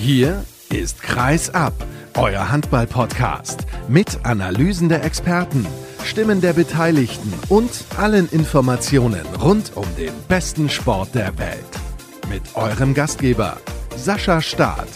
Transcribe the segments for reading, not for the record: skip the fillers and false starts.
Hier ist Kreis ab, euer Handball-Podcast mit Analysen der Experten, Stimmen der Beteiligten und allen Informationen rund um den besten Sport der Welt. Mit eurem Gastgeber Sascha Staat.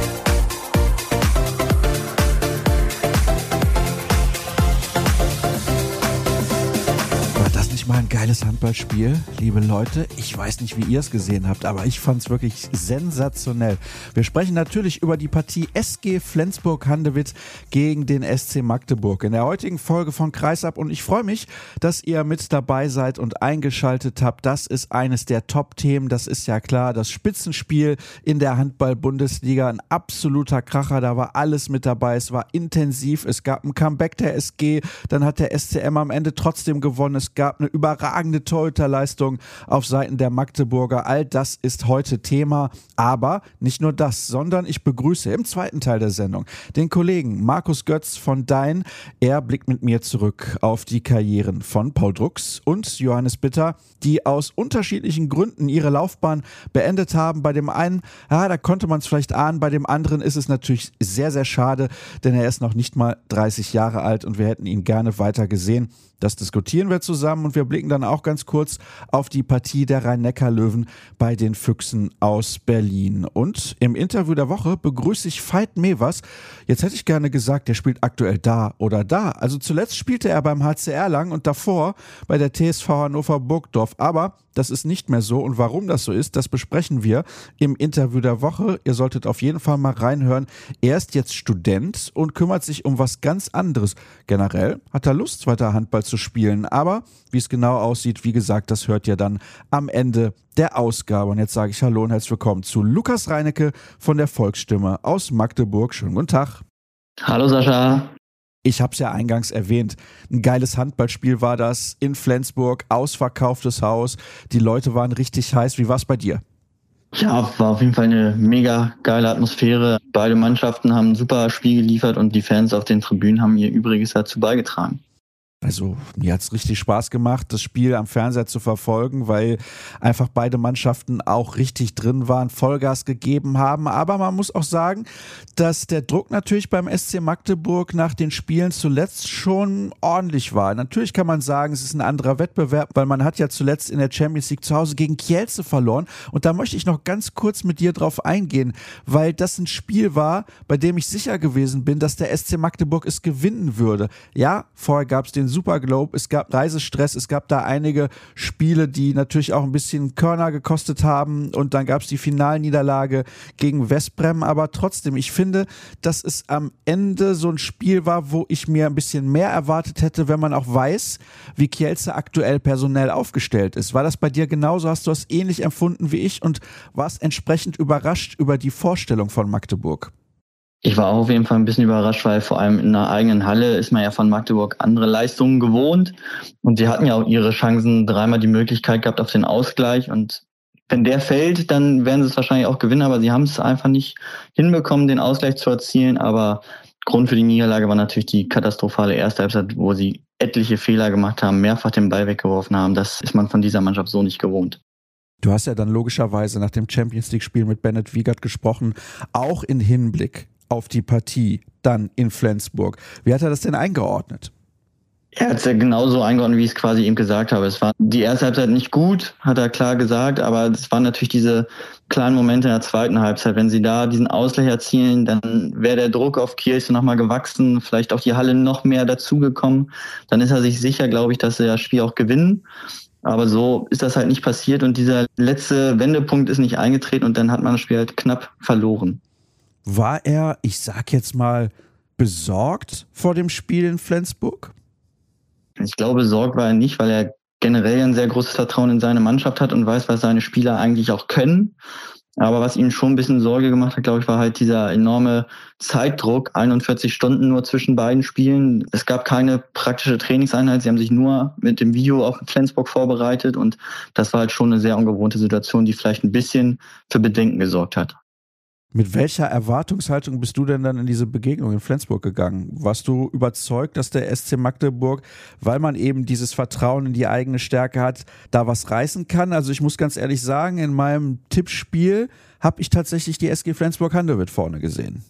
Mal ein geiles Handballspiel, liebe Leute. Ich weiß nicht, wie ihr es gesehen habt, aber ich fand es wirklich sensationell. Wir sprechen natürlich über die Partie SG Flensburg-Handewitt gegen den SC Magdeburg in der heutigen Folge von Kreisab, und ich freue mich, dass ihr mit dabei seid und eingeschaltet habt. Das ist eines der Top-Themen, das ist ja klar, das Spitzenspiel in der Handball-Bundesliga, ein absoluter Kracher, da war alles mit dabei, es war intensiv, es gab ein Comeback der SG, dann hat der SCM am Ende trotzdem gewonnen, es gab eine überragende Torhüterleistung auf Seiten der Magdeburger. All das ist heute Thema, aber nicht nur das, sondern ich begrüße im zweiten Teil der Sendung den Kollegen Markus Götz von Dein. Er blickt mit mir zurück auf die Karrieren von Paul Drucks und Johannes Bitter, die aus unterschiedlichen Gründen ihre Laufbahn beendet haben. Bei dem einen, ja, da konnte man es vielleicht ahnen, bei dem anderen ist es natürlich sehr, sehr schade, denn er ist noch nicht mal 30 Jahre alt und wir hätten ihn gerne weiter gesehen. Das diskutieren wir zusammen und wir blicken dann auch ganz kurz auf die Partie der Rhein-Neckar-Löwen bei den Füchsen aus Berlin. Und im Interview der Woche begrüße ich Veit Mevers. Jetzt hätte ich gerne gesagt, der spielt aktuell da oder da. Also zuletzt spielte er beim HC Erlangen und davor bei der TSV Hannover Burgdorf. Aber das ist nicht mehr so, und warum das so ist, das besprechen wir im Interview der Woche. Ihr solltet auf jeden Fall mal reinhören. Er ist jetzt Student und kümmert sich um was ganz anderes. Generell hat er Lust, weiter Handball zu spielen, aber wie es genau aussieht, wie gesagt, das hört ihr dann am Ende der Ausgabe. Und jetzt sage ich Hallo und herzlich willkommen zu Lukas Reinecke von der Volksstimme aus Magdeburg. Schönen guten Tag. Hallo Sascha. Ich habe es ja eingangs erwähnt, ein geiles Handballspiel war das in Flensburg, ausverkauftes Haus, die Leute waren richtig heiß. Wie war es bei dir? Ja, war auf jeden Fall eine mega geile Atmosphäre. Beide Mannschaften haben ein super Spiel geliefert und die Fans auf den Tribünen haben ihr Übriges dazu beigetragen. Also mir hat's richtig Spaß gemacht, das Spiel am Fernseher zu verfolgen, weil einfach beide Mannschaften auch richtig drin waren, Vollgas gegeben haben. Aber man muss auch sagen, dass der Druck natürlich beim SC Magdeburg nach den Spielen zuletzt schon ordentlich war. Natürlich kann man sagen, es ist ein anderer Wettbewerb, weil man hat ja zuletzt in der Champions League zu Hause gegen Kielce verloren. Und da möchte ich noch ganz kurz mit dir drauf eingehen, weil das ein Spiel war, bei dem ich sicher gewesen bin, dass der SC Magdeburg es gewinnen würde. Ja, vorher gab es den Super Globe, es gab Reisestress, es gab da einige Spiele, die natürlich auch ein bisschen Körner gekostet haben, und dann gab es die Finalniederlage gegen Westbrem, aber trotzdem, ich finde, dass es am Ende so ein Spiel war, wo ich mir ein bisschen mehr erwartet hätte, wenn man auch weiß, wie Kielce aktuell personell aufgestellt ist. War das bei dir genauso? Hast du das ähnlich empfunden wie ich und warst entsprechend überrascht über die Vorstellung von Magdeburg? Ich war auch auf jeden Fall ein bisschen überrascht, weil vor allem in einer eigenen Halle ist man ja von Magdeburg andere Leistungen gewohnt. Und sie hatten ja auch ihre Chancen, dreimal die Möglichkeit gehabt auf den Ausgleich. Und wenn der fällt, dann werden sie es wahrscheinlich auch gewinnen. Aber sie haben es einfach nicht hinbekommen, den Ausgleich zu erzielen. Aber Grund für die Niederlage war natürlich die katastrophale erste Halbzeit, wo sie etliche Fehler gemacht haben, mehrfach den Ball weggeworfen haben. Das ist man von dieser Mannschaft so nicht gewohnt. Du hast ja dann logischerweise nach dem Champions-League-Spiel mit Bennett Wiegert gesprochen, auch in Hinblick auf die Partie dann in Flensburg. Wie hat er das denn eingeordnet? Er hat es ja genauso eingeordnet, wie ich es quasi eben gesagt habe. Es war die erste Halbzeit nicht gut, hat er klar gesagt, aber es waren natürlich diese kleinen Momente in der zweiten Halbzeit. Wenn sie da diesen Ausgleich erzielen, dann wäre der Druck auf Kielce nochmal gewachsen, vielleicht auch die Halle noch mehr dazugekommen. Dann ist er sich sicher, glaube ich, dass sie das Spiel auch gewinnen. Aber so ist das halt nicht passiert und dieser letzte Wendepunkt ist nicht eingetreten und dann hat man das Spiel halt knapp verloren. War er, ich sag jetzt mal, besorgt vor dem Spiel in Flensburg? Ich glaube, besorgt war er nicht, weil er generell ein sehr großes Vertrauen in seine Mannschaft hat und weiß, was seine Spieler eigentlich auch können. Aber was ihm schon ein bisschen Sorge gemacht hat, glaube ich, war halt dieser enorme Zeitdruck, 41 Stunden nur zwischen beiden Spielen. Es gab keine praktische Trainingseinheit, sie haben sich nur mit dem Video auf Flensburg vorbereitet und das war halt schon eine sehr ungewohnte Situation, die vielleicht ein bisschen für Bedenken gesorgt hat. Mit welcher Erwartungshaltung bist du denn dann in diese Begegnung in Flensburg gegangen? Warst du überzeugt, dass der SC Magdeburg, weil man eben dieses Vertrauen in die eigene Stärke hat, da was reißen kann? Also ich muss ganz ehrlich sagen, in meinem Tippspiel habe ich tatsächlich die SG Flensburg-Handewitt vorne gesehen.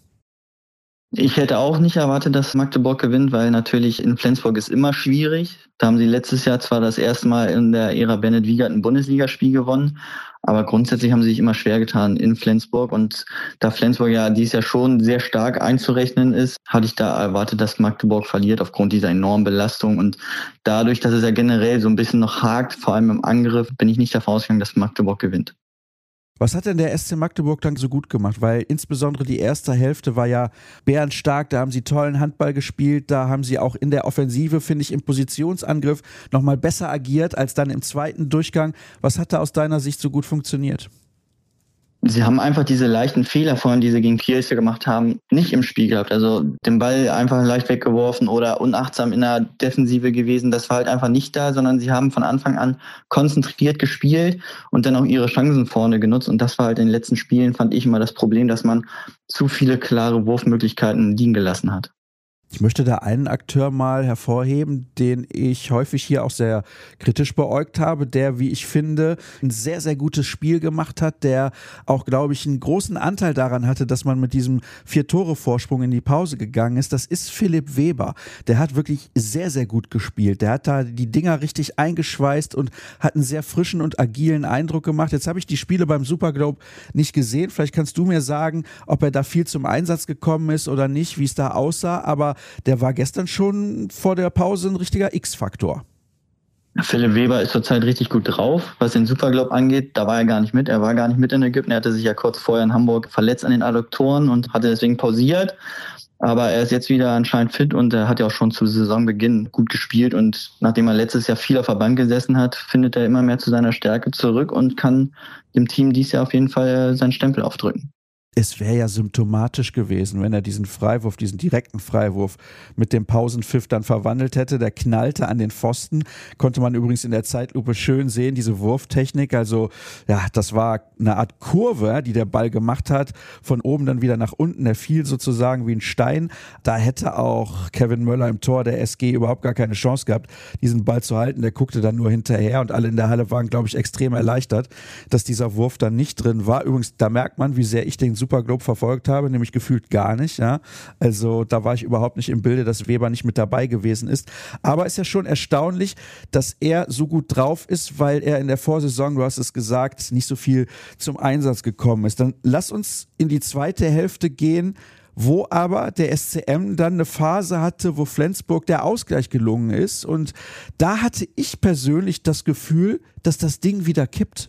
Ich hätte auch nicht erwartet, dass Magdeburg gewinnt, weil natürlich in Flensburg ist immer schwierig. Da haben sie letztes Jahr zwar das erste Mal in der Ära Bennett Wiegert ein Bundesligaspiel gewonnen, aber grundsätzlich haben sie sich immer schwer getan in Flensburg. Und da Flensburg ja dieses Jahr schon sehr stark einzurechnen ist, hatte ich da erwartet, dass Magdeburg verliert aufgrund dieser enormen Belastung. Und dadurch, dass es ja generell so ein bisschen noch hakt, vor allem im Angriff, bin ich nicht davon ausgegangen, dass Magdeburg gewinnt. Was hat denn der SC Magdeburg dann so gut gemacht? Weil insbesondere die erste Hälfte war ja bärenstark, da haben sie tollen Handball gespielt, da haben sie auch in der Offensive, finde ich, im Positionsangriff nochmal besser agiert als dann im zweiten Durchgang. Was hat da aus deiner Sicht so gut funktioniert? Sie haben einfach diese leichten Fehler vorhin, die sie gegen Kielce gemacht haben, nicht im Spiel gehabt. Also den Ball einfach leicht weggeworfen oder unachtsam in der Defensive gewesen. Das war halt einfach nicht da, sondern sie haben von Anfang an konzentriert gespielt und dann auch ihre Chancen vorne genutzt. Und das war halt in den letzten Spielen, fand ich immer das Problem, dass man zu viele klare Wurfmöglichkeiten liegen gelassen hat. Ich möchte da einen Akteur mal hervorheben, den ich häufig hier auch sehr kritisch beäugt habe, der, wie ich finde, ein sehr, sehr gutes Spiel gemacht hat, der auch, glaube ich, einen großen Anteil daran hatte, dass man mit diesem 4-Tore-Vorsprung in die Pause gegangen ist. Das ist Philipp Weber. Der hat wirklich sehr, sehr gut gespielt. Der hat da die Dinger richtig eingeschweißt und hat einen sehr frischen und agilen Eindruck gemacht. Jetzt habe ich die Spiele beim Superglobe nicht gesehen. Vielleicht kannst du mir sagen, ob er da viel zum Einsatz gekommen ist oder nicht, wie es da aussah, aber der war gestern schon vor der Pause ein richtiger X-Faktor. Philipp Weber ist zurzeit richtig gut drauf, was den Superglobe angeht. Da war er gar nicht mit. Er war gar nicht mit in Ägypten. Er hatte sich ja kurz vorher in Hamburg verletzt an den Adduktoren und hatte deswegen pausiert. Aber er ist jetzt wieder anscheinend fit und er hat ja auch schon zu Saisonbeginn gut gespielt. Und nachdem er letztes Jahr viel auf der Bank gesessen hat, findet er immer mehr zu seiner Stärke zurück und kann dem Team dieses Jahr auf jeden Fall seinen Stempel aufdrücken. Es wäre ja symptomatisch gewesen, wenn er diesen Freiwurf, diesen direkten Freiwurf mit dem Pausenpfiff dann verwandelt hätte. Der knallte an den Pfosten. Konnte man übrigens in der Zeitlupe schön sehen, diese Wurftechnik. Also ja, das war eine Art Kurve, die der Ball gemacht hat. Von oben dann wieder nach unten. Er fiel sozusagen wie ein Stein. Da hätte auch Kevin Möller im Tor der SG überhaupt gar keine Chance gehabt, diesen Ball zu halten. Der guckte dann nur hinterher und alle in der Halle waren, glaube ich, extrem erleichtert, dass dieser Wurf dann nicht drin war. Übrigens, da merkt man, wie sehr ich den Superglobe verfolgt habe, nämlich gefühlt gar nicht. Ja? Also da war ich überhaupt nicht im Bilde, dass Weber nicht mit dabei gewesen ist. Aber ist ja schon erstaunlich, dass er so gut drauf ist, weil er in der Vorsaison, du hast es gesagt, nicht so viel zum Einsatz gekommen ist. Dann lass uns in die zweite Hälfte gehen, wo aber der SCM dann eine Phase hatte, wo Flensburg der Ausgleich gelungen ist. Und da hatte ich persönlich das Gefühl, dass das Ding wieder kippt.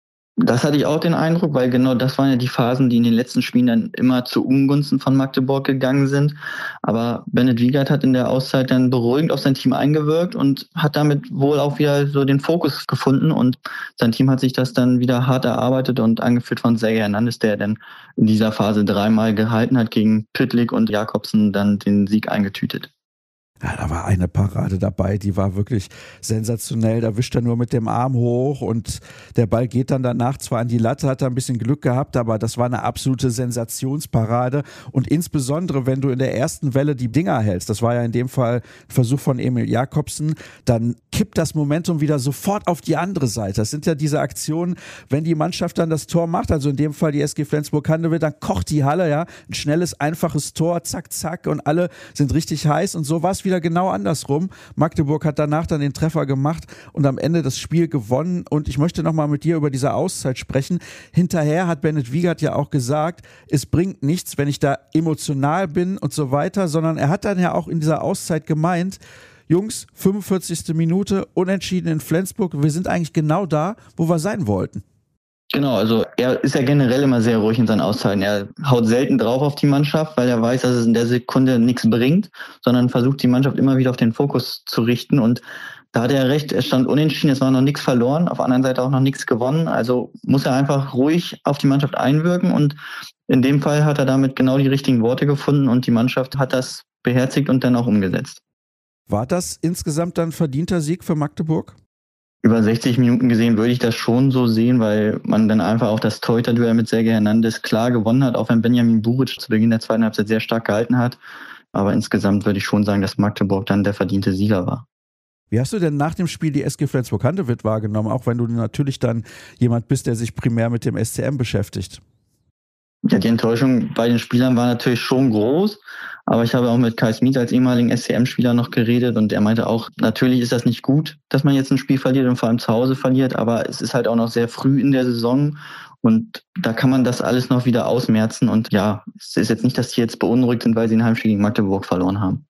Das hatte ich auch den Eindruck, weil genau das waren ja die Phasen, die in den letzten Spielen dann immer zu Ungunsten von Magdeburg gegangen sind. Aber Bennett Wiegert hat in der Auszeit dann beruhigend auf sein Team eingewirkt und hat damit wohl auch wieder so den Fokus gefunden. Und sein Team hat sich das dann wieder hart erarbeitet und angeführt von Sergej Hernandez, der dann in dieser Phase 3-mal gehalten hat gegen Pytlik und Jakobsen dann den Sieg eingetütet. Ja, da war eine Parade dabei, die war wirklich sensationell. Da wischt er nur mit dem Arm hoch und der Ball geht dann danach zwar an die Latte, hat er ein bisschen Glück gehabt, aber das war eine absolute Sensationsparade. Und insbesondere, wenn du in der ersten Welle die Dinger hältst, das war ja in dem Fall ein Versuch von Emil Jakobsen, dann kippt das Momentum wieder sofort auf die andere Seite. Das sind ja diese Aktionen, wenn die Mannschaft dann das Tor macht, also in dem Fall die SG Flensburg-Handewitt, dann kocht die Halle, ja, ein schnelles, einfaches Tor, zack, zack, und alle sind richtig heiß und so war es wieder genau andersrum. Magdeburg hat danach dann den Treffer gemacht und am Ende das Spiel gewonnen. Und ich möchte nochmal mit dir über diese Auszeit sprechen. Hinterher hat Bennett Wiegert ja auch gesagt, es bringt nichts, wenn ich da emotional bin und so weiter, sondern er hat dann ja auch in dieser Auszeit gemeint, Jungs, 45. Minute, unentschieden in Flensburg, wir sind eigentlich genau da, wo wir sein wollten. Genau, also er ist ja generell immer sehr ruhig in seinen Auszeiten. Er haut selten drauf auf die Mannschaft, weil er weiß, dass es in der Sekunde nichts bringt, sondern versucht die Mannschaft immer wieder auf den Fokus zu richten. Und da hat er recht, es stand unentschieden, es war noch nichts verloren, auf der anderen Seite auch noch nichts gewonnen. Also muss er einfach ruhig auf die Mannschaft einwirken und in dem Fall hat er damit genau die richtigen Worte gefunden und die Mannschaft hat das beherzigt und dann auch umgesetzt. War das insgesamt dann verdienter Sieg für Magdeburg? Über 60 Minuten gesehen würde ich das schon so sehen, weil man dann einfach auch das Torhüter-Duell mit Sergej Hernandez klar gewonnen hat, auch wenn Benjamin Buric zu Beginn der zweiten Halbzeit sehr stark gehalten hat. Aber insgesamt würde ich schon sagen, dass Magdeburg dann der verdiente Sieger war. Wie hast du denn nach dem Spiel die SG Flensburg-Handewitt wahrgenommen, auch wenn du natürlich dann jemand bist, der sich primär mit dem SCM beschäftigt? Ja, die Enttäuschung bei den Spielern war natürlich schon groß, aber ich habe auch mit Kai Smith als ehemaligen SCM-Spieler noch geredet und er meinte auch, natürlich ist das nicht gut, dass man jetzt ein Spiel verliert und vor allem zu Hause verliert, aber es ist halt auch noch sehr früh in der Saison und da kann man das alles noch wieder ausmerzen und ja, es ist jetzt nicht, dass die jetzt beunruhigt sind, weil sie ein Heimspiel gegen Magdeburg verloren haben.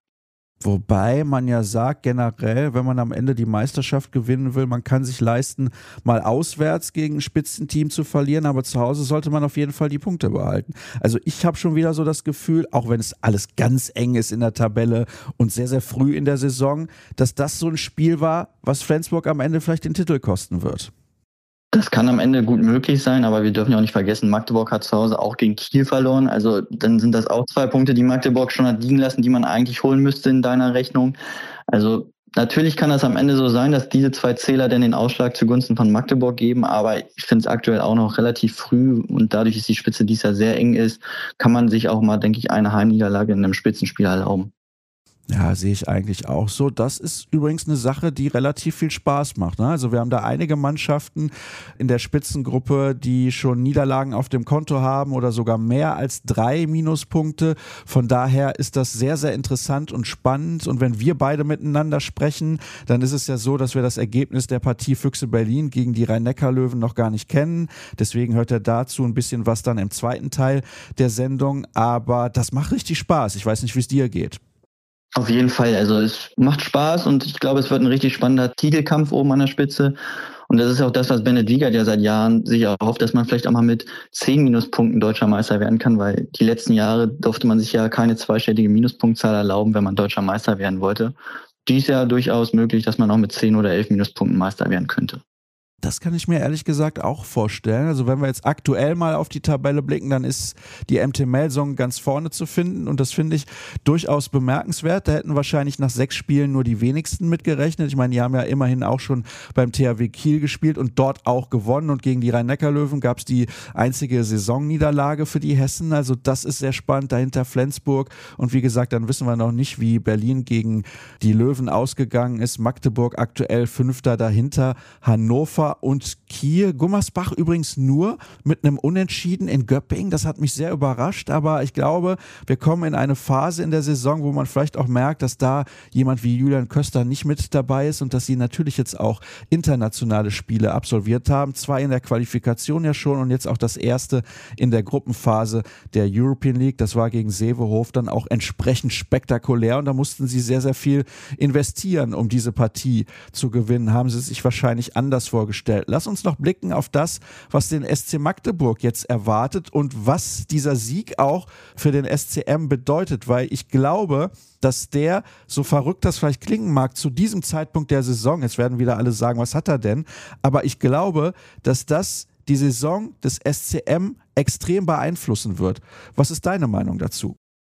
Wobei man ja sagt, generell, wenn man am Ende die Meisterschaft gewinnen will, man kann sich leisten, mal auswärts gegen ein Spitzenteam zu verlieren, aber zu Hause sollte man auf jeden Fall die Punkte behalten. Also ich habe schon wieder so das Gefühl, auch wenn es alles ganz eng ist in der Tabelle und sehr, sehr früh in der Saison, dass das so ein Spiel war, was Flensburg am Ende vielleicht den Titel kosten wird. Das kann am Ende gut möglich sein, aber wir dürfen ja auch nicht vergessen, Magdeburg hat zu Hause auch gegen Kiel verloren. Also dann sind das auch 2 Punkte, die Magdeburg schon hat liegen lassen, die man eigentlich holen müsste in deiner Rechnung. Also natürlich kann das am Ende so sein, dass diese 2 Zähler dann den Ausschlag zugunsten von Magdeburg geben, aber ich finde es aktuell auch noch relativ früh und dadurch, dass die Spitze dies Jahr sehr eng ist, kann man sich auch mal, denke ich, eine Heimniederlage in einem Spitzenspiel erlauben. Ja, sehe ich eigentlich auch so. Das ist übrigens eine Sache, die relativ viel Spaß macht. Ne? Also wir haben da einige Mannschaften in der Spitzengruppe, die schon Niederlagen auf dem Konto haben oder sogar mehr als 3 Minuspunkte. Von daher ist das sehr, sehr interessant und spannend. Und wenn wir beide miteinander sprechen, dann ist es ja so, dass wir das Ergebnis der Partie Füchse Berlin gegen die Rhein-Neckar-Löwen noch gar nicht kennen. Deswegen hört ihr dazu ein bisschen was dann im zweiten Teil der Sendung. Aber das macht richtig Spaß. Ich weiß nicht, wie es dir geht. Auf jeden Fall, also es macht Spaß und ich glaube, es wird ein richtig spannender Titelkampf oben an der Spitze. Und das ist auch das, was Bennett Wiegert ja seit Jahren sich erhofft, dass man vielleicht auch mal mit 10 Minuspunkten deutscher Meister werden kann, weil die letzten Jahre durfte man sich ja keine zweistellige Minuspunktzahl erlauben, wenn man deutscher Meister werden wollte. Dies Jahr durchaus möglich, dass man auch mit 10 oder 11 Minuspunkten Meister werden könnte. Das kann ich mir ehrlich gesagt auch vorstellen. Also wenn wir jetzt aktuell mal auf die Tabelle blicken, dann ist die MT Melsungen ganz vorne zu finden und das finde ich durchaus bemerkenswert. Da hätten wahrscheinlich nach 6 Spielen nur die wenigsten mitgerechnet. Ich meine, die haben ja immerhin auch schon beim THW Kiel gespielt und dort auch gewonnen und gegen die Rhein-Neckar-Löwen gab es die einzige Saisonniederlage für die Hessen. Also das ist sehr spannend. Dahinter Flensburg und wie gesagt, dann wissen wir noch nicht, wie Berlin gegen die Löwen ausgegangen ist. Magdeburg aktuell 5. dahinter, Hannover und Kiel. Gummersbach übrigens nur mit einem Unentschieden in Göppingen. Das hat mich sehr überrascht, aber ich glaube, wir kommen in eine Phase in der Saison, wo man vielleicht auch merkt, dass da jemand wie Julian Köster nicht mit dabei ist und dass sie natürlich jetzt auch internationale Spiele absolviert haben. 2 in der Qualifikation ja schon und jetzt auch das erste in der Gruppenphase der European League. Das war gegen Seehof dann auch entsprechend spektakulär und da mussten sie sehr, sehr viel investieren, um diese Partie zu gewinnen. Haben sie sich wahrscheinlich anders vorgestellt. Lass uns noch blicken auf das, was den SC Magdeburg jetzt erwartet und was dieser Sieg auch für den SCM bedeutet, weil ich glaube, dass der, so verrückt das vielleicht klingen mag, zu diesem Zeitpunkt der Saison, jetzt werden wieder alle sagen, was hat er denn, aber ich glaube, dass das die Saison des SCM extrem beeinflussen wird. Was ist deine Meinung dazu?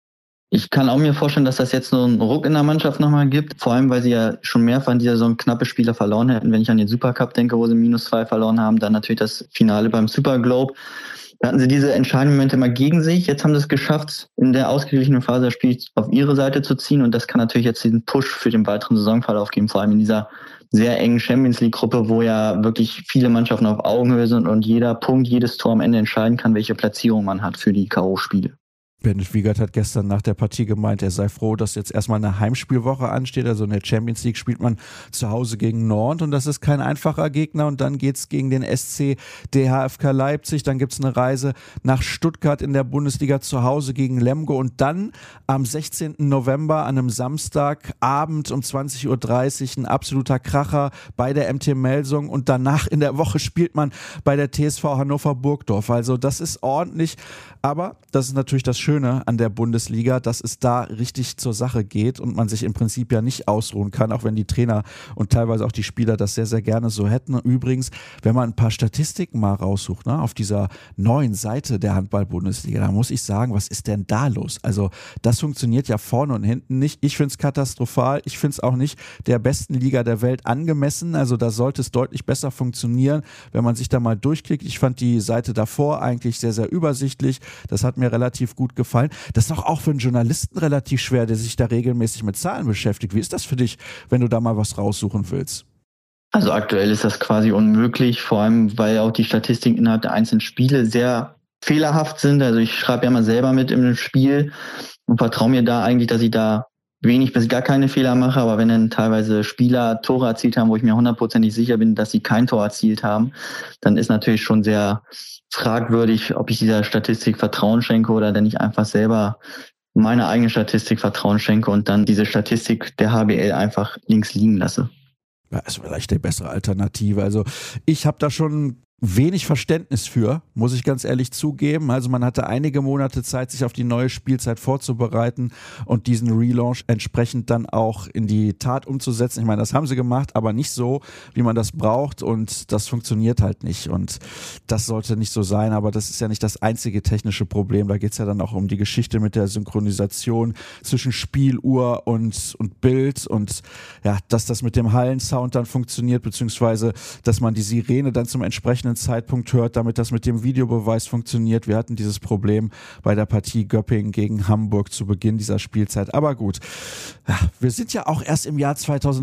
Ich kann auch mir vorstellen, dass das jetzt so einen Ruck in der Mannschaft nochmal gibt. Vor allem, weil sie ja schon mehrfach in dieser Saison knappe Spiele verloren hätten. Wenn ich an den Supercup denke, wo sie -2 verloren haben, dann natürlich das Finale beim Superglobe. Da hatten sie diese entscheidenden Momente mal gegen sich. Jetzt haben sie es geschafft, in der ausgeglichenen Phase das Spiel auf ihre Seite zu ziehen. Und das kann natürlich jetzt diesen Push für den weiteren Saisonverlauf geben. Vor allem in dieser sehr engen Champions-League-Gruppe, wo ja wirklich viele Mannschaften auf Augenhöhe sind und jeder Punkt, jedes Tor am Ende entscheiden kann, welche Platzierung man hat für die K.O.-Spiele. Bennett Wiegert hat gestern nach der Partie gemeint, er sei froh, dass jetzt erstmal eine Heimspielwoche ansteht. Also in der Champions League spielt man zu Hause gegen Nantes und das ist kein einfacher Gegner. Und dann geht's gegen den SC DHFK Leipzig. Dann gibt's eine Reise nach Stuttgart in der Bundesliga zu Hause gegen Lemgo. Und dann am 16. November an einem Samstagabend um 20.30 Uhr ein absoluter Kracher bei der MT Melsung. Und danach in der Woche spielt man bei der TSV Hannover Burgdorf. Also das ist ordentlich. Aber das ist natürlich das Schöne Schöne an der Bundesliga, dass es da richtig zur Sache geht und man sich im Prinzip ja nicht ausruhen kann, auch wenn die Trainer und teilweise auch die Spieler das sehr, sehr gerne so hätten. Übrigens, wenn man ein paar Statistiken mal raussucht, ne, auf dieser neuen Seite der Handball-Bundesliga, da muss ich sagen, was ist denn da los? Also das funktioniert ja vorne und hinten nicht. Ich finde es katastrophal. Ich finde es auch nicht der besten Liga der Welt angemessen. Also da sollte es deutlich besser funktionieren, wenn man sich da mal durchklickt. Ich fand die Seite davor eigentlich sehr, sehr übersichtlich. Das hat mir relativ gut gefallen. Das ist doch auch für einen Journalisten relativ schwer, der sich da regelmäßig mit Zahlen beschäftigt. Wie ist das für dich, wenn du da mal was raussuchen willst? Also aktuell ist das quasi unmöglich, vor allem weil auch die Statistiken innerhalb der einzelnen Spiele sehr fehlerhaft sind. Also ich schreibe ja mal selber mit im Spiel und vertraue mir da eigentlich, dass ich da wenig bis gar keine Fehler mache. Aber wenn dann teilweise Spieler Tore erzielt haben, wo ich mir 100% sicher bin, dass sie kein Tor erzielt haben, dann ist natürlich schon sehr fragwürdig, ob ich dieser Statistik Vertrauen schenke oder dann nicht einfach selber meine eigene Statistik Vertrauen schenke und dann diese Statistik der HBL einfach links liegen lasse. Ja, ist vielleicht die bessere Alternative. Also ich habe da schon wenig Verständnis für, muss ich ganz ehrlich zugeben. Also man hatte einige Monate Zeit, sich auf die neue Spielzeit vorzubereiten und diesen Relaunch entsprechend dann auch in die Tat umzusetzen. Ich meine, das haben sie gemacht, aber nicht so, wie man das braucht und das funktioniert halt nicht und das sollte nicht so sein, aber das ist ja nicht das einzige technische Problem. Da geht es ja dann auch um die Geschichte mit der Synchronisation zwischen Spieluhr und Bild und ja, dass das mit dem Hallensound dann funktioniert, beziehungsweise dass man die Sirene dann zum entsprechenden Zeitpunkt hört, damit das mit dem Videobeweis funktioniert. Wir hatten dieses Problem bei der Partie Göppingen gegen Hamburg zu Beginn dieser Spielzeit. Aber gut, ja, wir sind ja auch erst im Jahr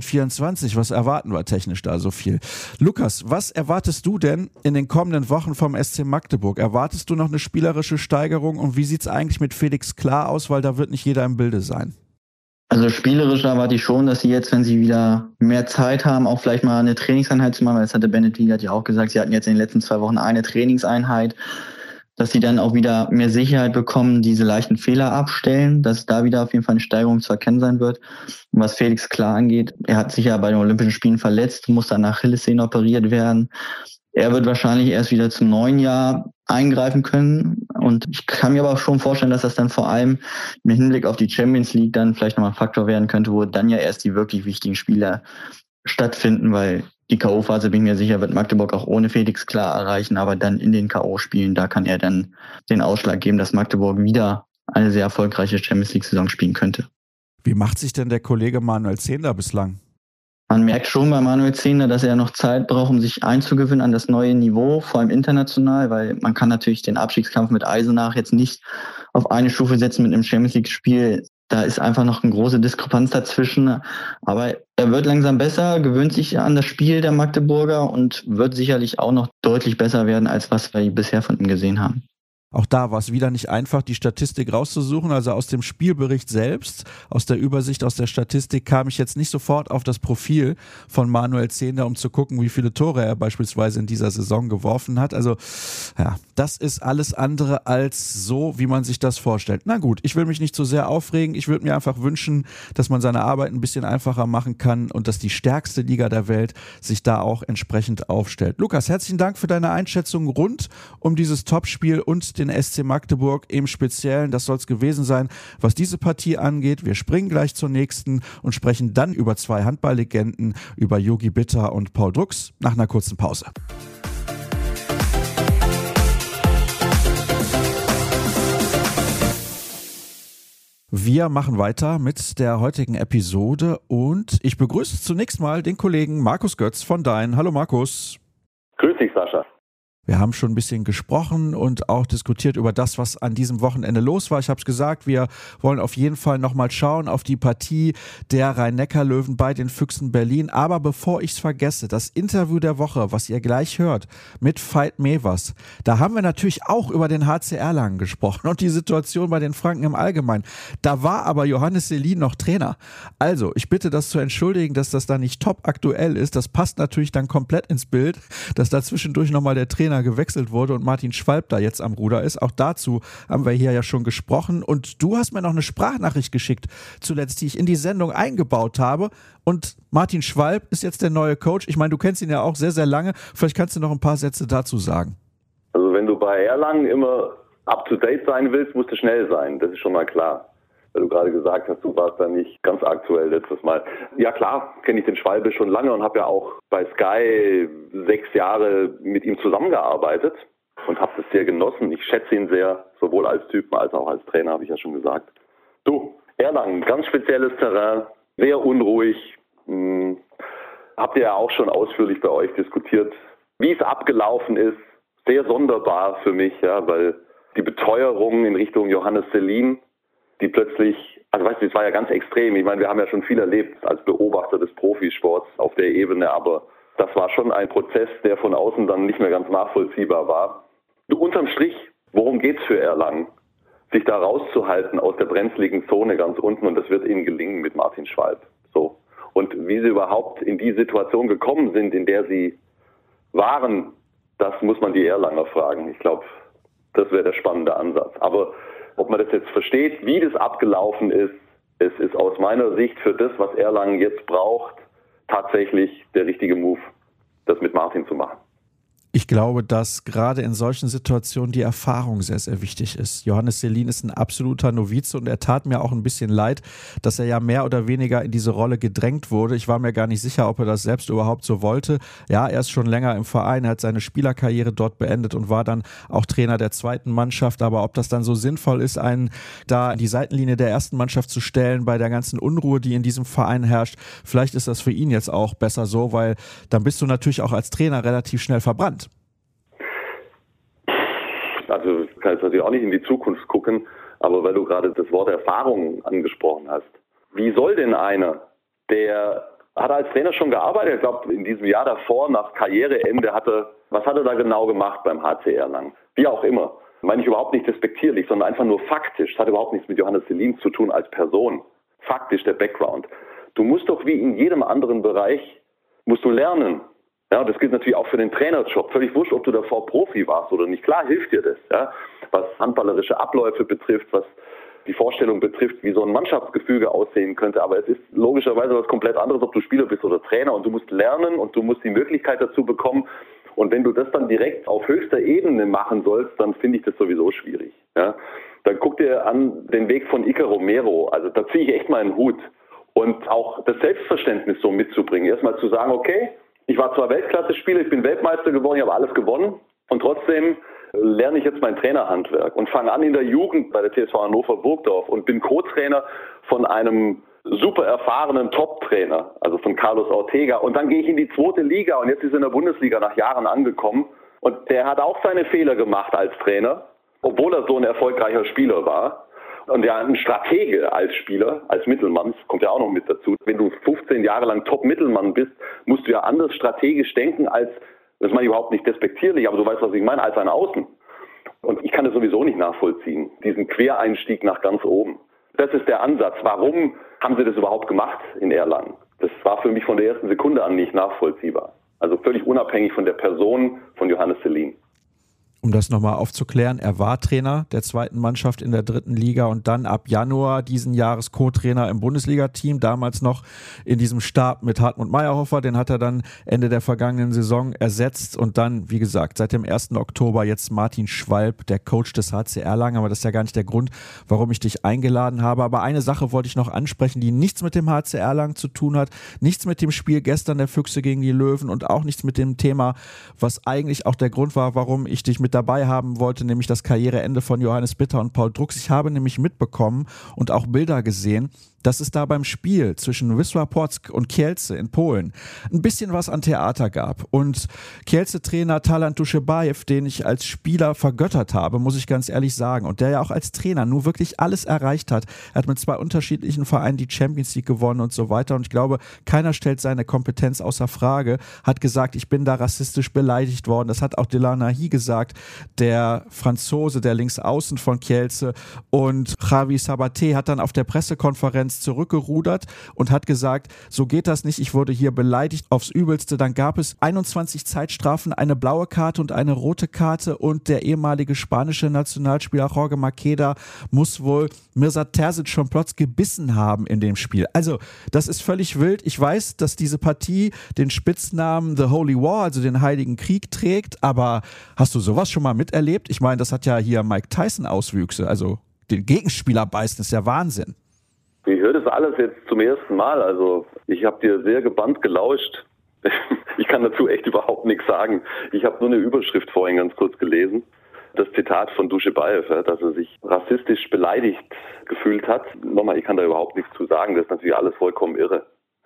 2024. Was erwarten wir technisch da so viel? Lukas, was erwartest du denn in den kommenden Wochen vom SC Magdeburg? Erwartest du noch eine spielerische Steigerung und wie sieht es eigentlich mit Felix Klar aus, weil da wird nicht jeder im Bilde sein? Also spielerisch erwarte ich schon, dass sie jetzt, wenn sie wieder mehr Zeit haben, auch vielleicht mal eine Trainingseinheit zu machen, weil das hatte Bennett Wiegert ja auch gesagt, sie hatten jetzt in den letzten 2 Wochen eine Trainingseinheit, dass sie dann auch wieder mehr Sicherheit bekommen, diese leichten Fehler abstellen, dass da wieder auf jeden Fall eine Steigerung zu erkennen sein wird. Und was Felix Klar angeht, er hat sich ja bei den Olympischen Spielen verletzt, muss dann nach Achillessehne operiert werden. Er wird wahrscheinlich erst wieder zum neuen Jahr eingreifen können. Und ich kann mir aber auch schon vorstellen, dass das dann vor allem im Hinblick auf die Champions League dann vielleicht nochmal ein Faktor werden könnte, wo dann ja erst die wirklich wichtigen Spiele stattfinden, weil die K.O.-Phase, bin ich mir sicher, wird Magdeburg auch ohne Felix Klar erreichen. Aber dann in den K.O.-Spielen, da kann er dann den Ausschlag geben, dass Magdeburg wieder eine sehr erfolgreiche Champions League-Saison spielen könnte. Wie macht sich denn der Kollege Manuel Zehnder bislang? Man merkt schon bei Manuel Zehnder, dass er noch Zeit braucht, um sich einzugewöhnen an das neue Niveau, vor allem international, weil man kann natürlich den Abstiegskampf mit Eisenach jetzt nicht auf eine Stufe setzen mit einem Champions League-Spiel. Da ist einfach noch eine große Diskrepanz dazwischen. Aber er wird langsam besser, gewöhnt sich an das Spiel der Magdeburger und wird sicherlich auch noch deutlich besser werden, als was wir bisher von ihm gesehen haben. Auch da war es wieder nicht einfach, die Statistik rauszusuchen. Also aus dem Spielbericht selbst, aus der Übersicht, aus der Statistik kam ich jetzt nicht sofort auf das Profil von Manuel Zehnder, um zu gucken, wie viele Tore er beispielsweise in dieser Saison geworfen hat. Also ja, das ist alles andere als so, wie man sich das vorstellt. Na gut, ich will mich nicht zu sehr aufregen. Ich würde mir einfach wünschen, dass man seine Arbeit ein bisschen einfacher machen kann und dass die stärkste Liga der Welt sich da auch entsprechend aufstellt. Lukas, herzlichen Dank für deine Einschätzung rund um dieses Topspiel und den SC Magdeburg im Speziellen. Das soll es gewesen sein, was diese Partie angeht. Wir springen gleich zur nächsten und sprechen dann über 2 Handballlegenden, über Yogi Bitter und Paul Drucks nach einer kurzen Pause. Wir machen weiter mit der heutigen Episode und ich begrüße zunächst mal den Kollegen Markus Götz von Dein. Hallo Markus. Grüß dich, Sascha. Wir haben schon ein bisschen gesprochen und auch diskutiert über das, was an diesem Wochenende los war. Ich habe es gesagt, wir wollen auf jeden Fall nochmal schauen auf die Partie der Rhein-Neckar-Löwen bei den Füchsen Berlin. Aber bevor ich es vergesse, das Interview der Woche, was ihr gleich hört, mit Veit Mevers, da haben wir natürlich auch über den HC Erlangen gesprochen und die Situation bei den Franken im Allgemeinen. Da war aber Johannes Selin noch Trainer. Also, ich bitte das zu entschuldigen, dass das da nicht top aktuell ist. Das passt natürlich dann komplett ins Bild, dass da zwischendurch nochmal der Trainer gewechselt wurde und Martin Schwalb da jetzt am Ruder ist. Auch dazu haben wir hier ja schon gesprochen und du hast mir noch eine Sprachnachricht geschickt zuletzt, die ich in die Sendung eingebaut habe und Martin Schwalb ist jetzt der neue Coach. Ich meine, du kennst ihn ja auch sehr, sehr lange. Vielleicht kannst du noch ein paar Sätze dazu sagen. Also wenn du bei Erlangen immer up-to-date sein willst, musst du schnell sein. Das ist schon mal klar. Weil du gerade gesagt hast, du warst da nicht ganz aktuell letztes Mal. Ja klar, kenne ich den Schwalbe schon lange und habe ja auch bei Sky 6 Jahre mit ihm zusammengearbeitet und habe das sehr genossen. Ich schätze ihn sehr, sowohl als Typen als auch als Trainer, habe ich ja schon gesagt. Du, Erlangen, ganz spezielles Terrain, sehr unruhig. Habt ihr ja auch schon ausführlich bei euch diskutiert, wie es abgelaufen ist. Sehr sonderbar für mich, ja, weil die Beteuerung in Richtung Johannes Selin, die plötzlich, also weißt du, das war ja ganz extrem. Ich meine, wir haben ja schon viel erlebt als Beobachter des Profisports auf der Ebene, aber das war schon ein Prozess, der von außen dann nicht mehr ganz nachvollziehbar war. Du, unterm Strich, worum geht's für Erlangen? Sich da rauszuhalten aus der brenzligen Zone ganz unten, und das wird ihnen gelingen mit Martin Schwalb. So. Und wie sie überhaupt in die Situation gekommen sind, in der sie waren, das muss man die Erlanger fragen. Ich glaube, das wäre der spannende Ansatz. Aber ob man das jetzt versteht, wie das abgelaufen ist, es ist aus meiner Sicht für das, was Erlangen jetzt braucht, tatsächlich der richtige Move, das mit Martin zu machen. Ich glaube, dass gerade in solchen Situationen die Erfahrung sehr, sehr wichtig ist. Johannes Selin ist ein absoluter Novize und er tat mir auch ein bisschen leid, dass er ja mehr oder weniger in diese Rolle gedrängt wurde. Ich war mir gar nicht sicher, ob er das selbst überhaupt so wollte. Ja, er ist schon länger im Verein, er hat seine Spielerkarriere dort beendet und war dann auch Trainer der zweiten Mannschaft. Aber ob das dann so sinnvoll ist, einen da in die Seitenlinie der ersten Mannschaft zu stellen bei der ganzen Unruhe, die in diesem Verein herrscht, vielleicht ist das für ihn jetzt auch besser so, weil dann bist du natürlich auch als Trainer relativ schnell verbrannt. Also ich kann jetzt natürlich auch nicht in die Zukunft gucken, aber weil du gerade das Wort Erfahrung angesprochen hast. Wie soll denn einer, der hat als Trainer schon gearbeitet, ich glaube in diesem Jahr davor, nach Karriereende was hat er da genau gemacht beim HC Erlangen? Wie auch immer. Meine ich überhaupt nicht despektierlich, sondern einfach nur faktisch. Das hat überhaupt nichts mit Johannes Selin zu tun als Person. Faktisch der Background. Du musst doch wie in jedem anderen Bereich, musst du lernen. Ja, das gilt natürlich auch für den Trainerjob. Völlig wurscht, ob du davor Profi warst oder nicht. Klar hilft dir das, ja, was handballerische Abläufe betrifft, was die Vorstellung betrifft, wie so ein Mannschaftsgefüge aussehen könnte. Aber es ist logischerweise was komplett anderes, ob du Spieler bist oder Trainer. Und du musst lernen und du musst die Möglichkeit dazu bekommen. Und wenn du das dann direkt auf höchster Ebene machen sollst, dann finde ich das sowieso schwierig. Ja. Dann guck dir an den Weg von Iker Romero. Also da ziehe ich echt mal einen Hut. Und auch das Selbstverständnis so mitzubringen. Erstmal zu sagen, okay, ich war zwar Weltklasse-Spieler, ich bin Weltmeister geworden, ich habe alles gewonnen und trotzdem lerne ich jetzt mein Trainerhandwerk und fange an in der Jugend bei der TSV Hannover Burgdorf und bin Co-Trainer von einem super erfahrenen Top-Trainer, also von Carlos Ortega, und dann gehe ich in die 2. Liga und jetzt ist er in der Bundesliga nach Jahren angekommen und der hat auch seine Fehler gemacht als Trainer, obwohl er so ein erfolgreicher Spieler war. Und ja, ein Stratege als Spieler, als Mittelmann, das kommt ja auch noch mit dazu. Wenn du 15 Jahre lang Top-Mittelmann bist, musst du ja anders strategisch denken als, das meine ich überhaupt nicht despektierlich, aber du weißt, was ich meine, als ein Außen. Und ich kann das sowieso nicht nachvollziehen, diesen Quereinstieg nach ganz oben. Das ist der Ansatz. Warum haben sie das überhaupt gemacht in Erlangen? Das war für mich von der ersten Sekunde an nicht nachvollziehbar. Also völlig unabhängig von der Person von Johannes Selin. Um das nochmal aufzuklären, er war Trainer der zweiten Mannschaft in der 3. Liga und dann ab Januar diesen Jahres Co-Trainer im Bundesliga-Team, damals noch in diesem Stab mit Hartmut Mayerhofer, den hat er dann Ende der vergangenen Saison ersetzt und dann, wie gesagt, seit dem 1. Oktober jetzt Martin Schwalb, der Coach des HC Erlangen, aber das ist ja gar nicht der Grund, warum ich dich eingeladen habe, aber eine Sache wollte ich noch ansprechen, die nichts mit dem HC Erlangen zu tun hat, nichts mit dem Spiel gestern der Füchse gegen die Löwen und auch nichts mit dem Thema, was eigentlich auch der Grund war, warum ich dich mit dabei haben wollte, nämlich das Karriereende von Johannes Bitter und Paul Drucks. Ich habe nämlich mitbekommen und auch Bilder gesehen, dass es da beim Spiel zwischen Wisła Płock und Kielce in Polen ein bisschen was an Theater gab. Und Kielce-Trainer Talant Duszebajew, den ich als Spieler vergöttert habe, muss ich ganz ehrlich sagen, und der ja auch als Trainer nur wirklich alles erreicht hat. Er hat mit 2 unterschiedlichen Vereinen die Champions League gewonnen und so weiter. Und ich glaube, keiner stellt seine Kompetenz außer Frage. Hat gesagt, ich bin da rassistisch beleidigt worden. Das hat auch Delanahi gesagt, der Franzose, der Linksaußen von Kielce. Und Javi Sabaté hat dann auf der Pressekonferenz ist zurückgerudert und hat gesagt, so geht das nicht, ich wurde hier beleidigt aufs Übelste. Dann gab es 21 Zeitstrafen, eine blaue Karte und eine rote Karte und der ehemalige spanische Nationalspieler Jorge Maqueda muss wohl Mirsad Terzic vom Platz gebissen haben in dem Spiel. Also das ist völlig wild. Ich weiß, dass diese Partie den Spitznamen The Holy War, also den Heiligen Krieg, trägt, aber hast du sowas schon mal miterlebt? Ich meine, das hat ja hier Mike Tyson Auswüchse, also den Gegenspieler beißen, ist ja Wahnsinn. Ich höre das alles jetzt zum ersten Mal, also ich habe dir sehr gebannt gelauscht. Ich kann dazu echt überhaupt nichts sagen. Ich habe nur eine Überschrift vorhin ganz kurz gelesen. Das Zitat von Duschebaev, dass er sich rassistisch beleidigt gefühlt hat. Nochmal, ich kann da überhaupt nichts zu sagen. Das ist natürlich alles vollkommen irre.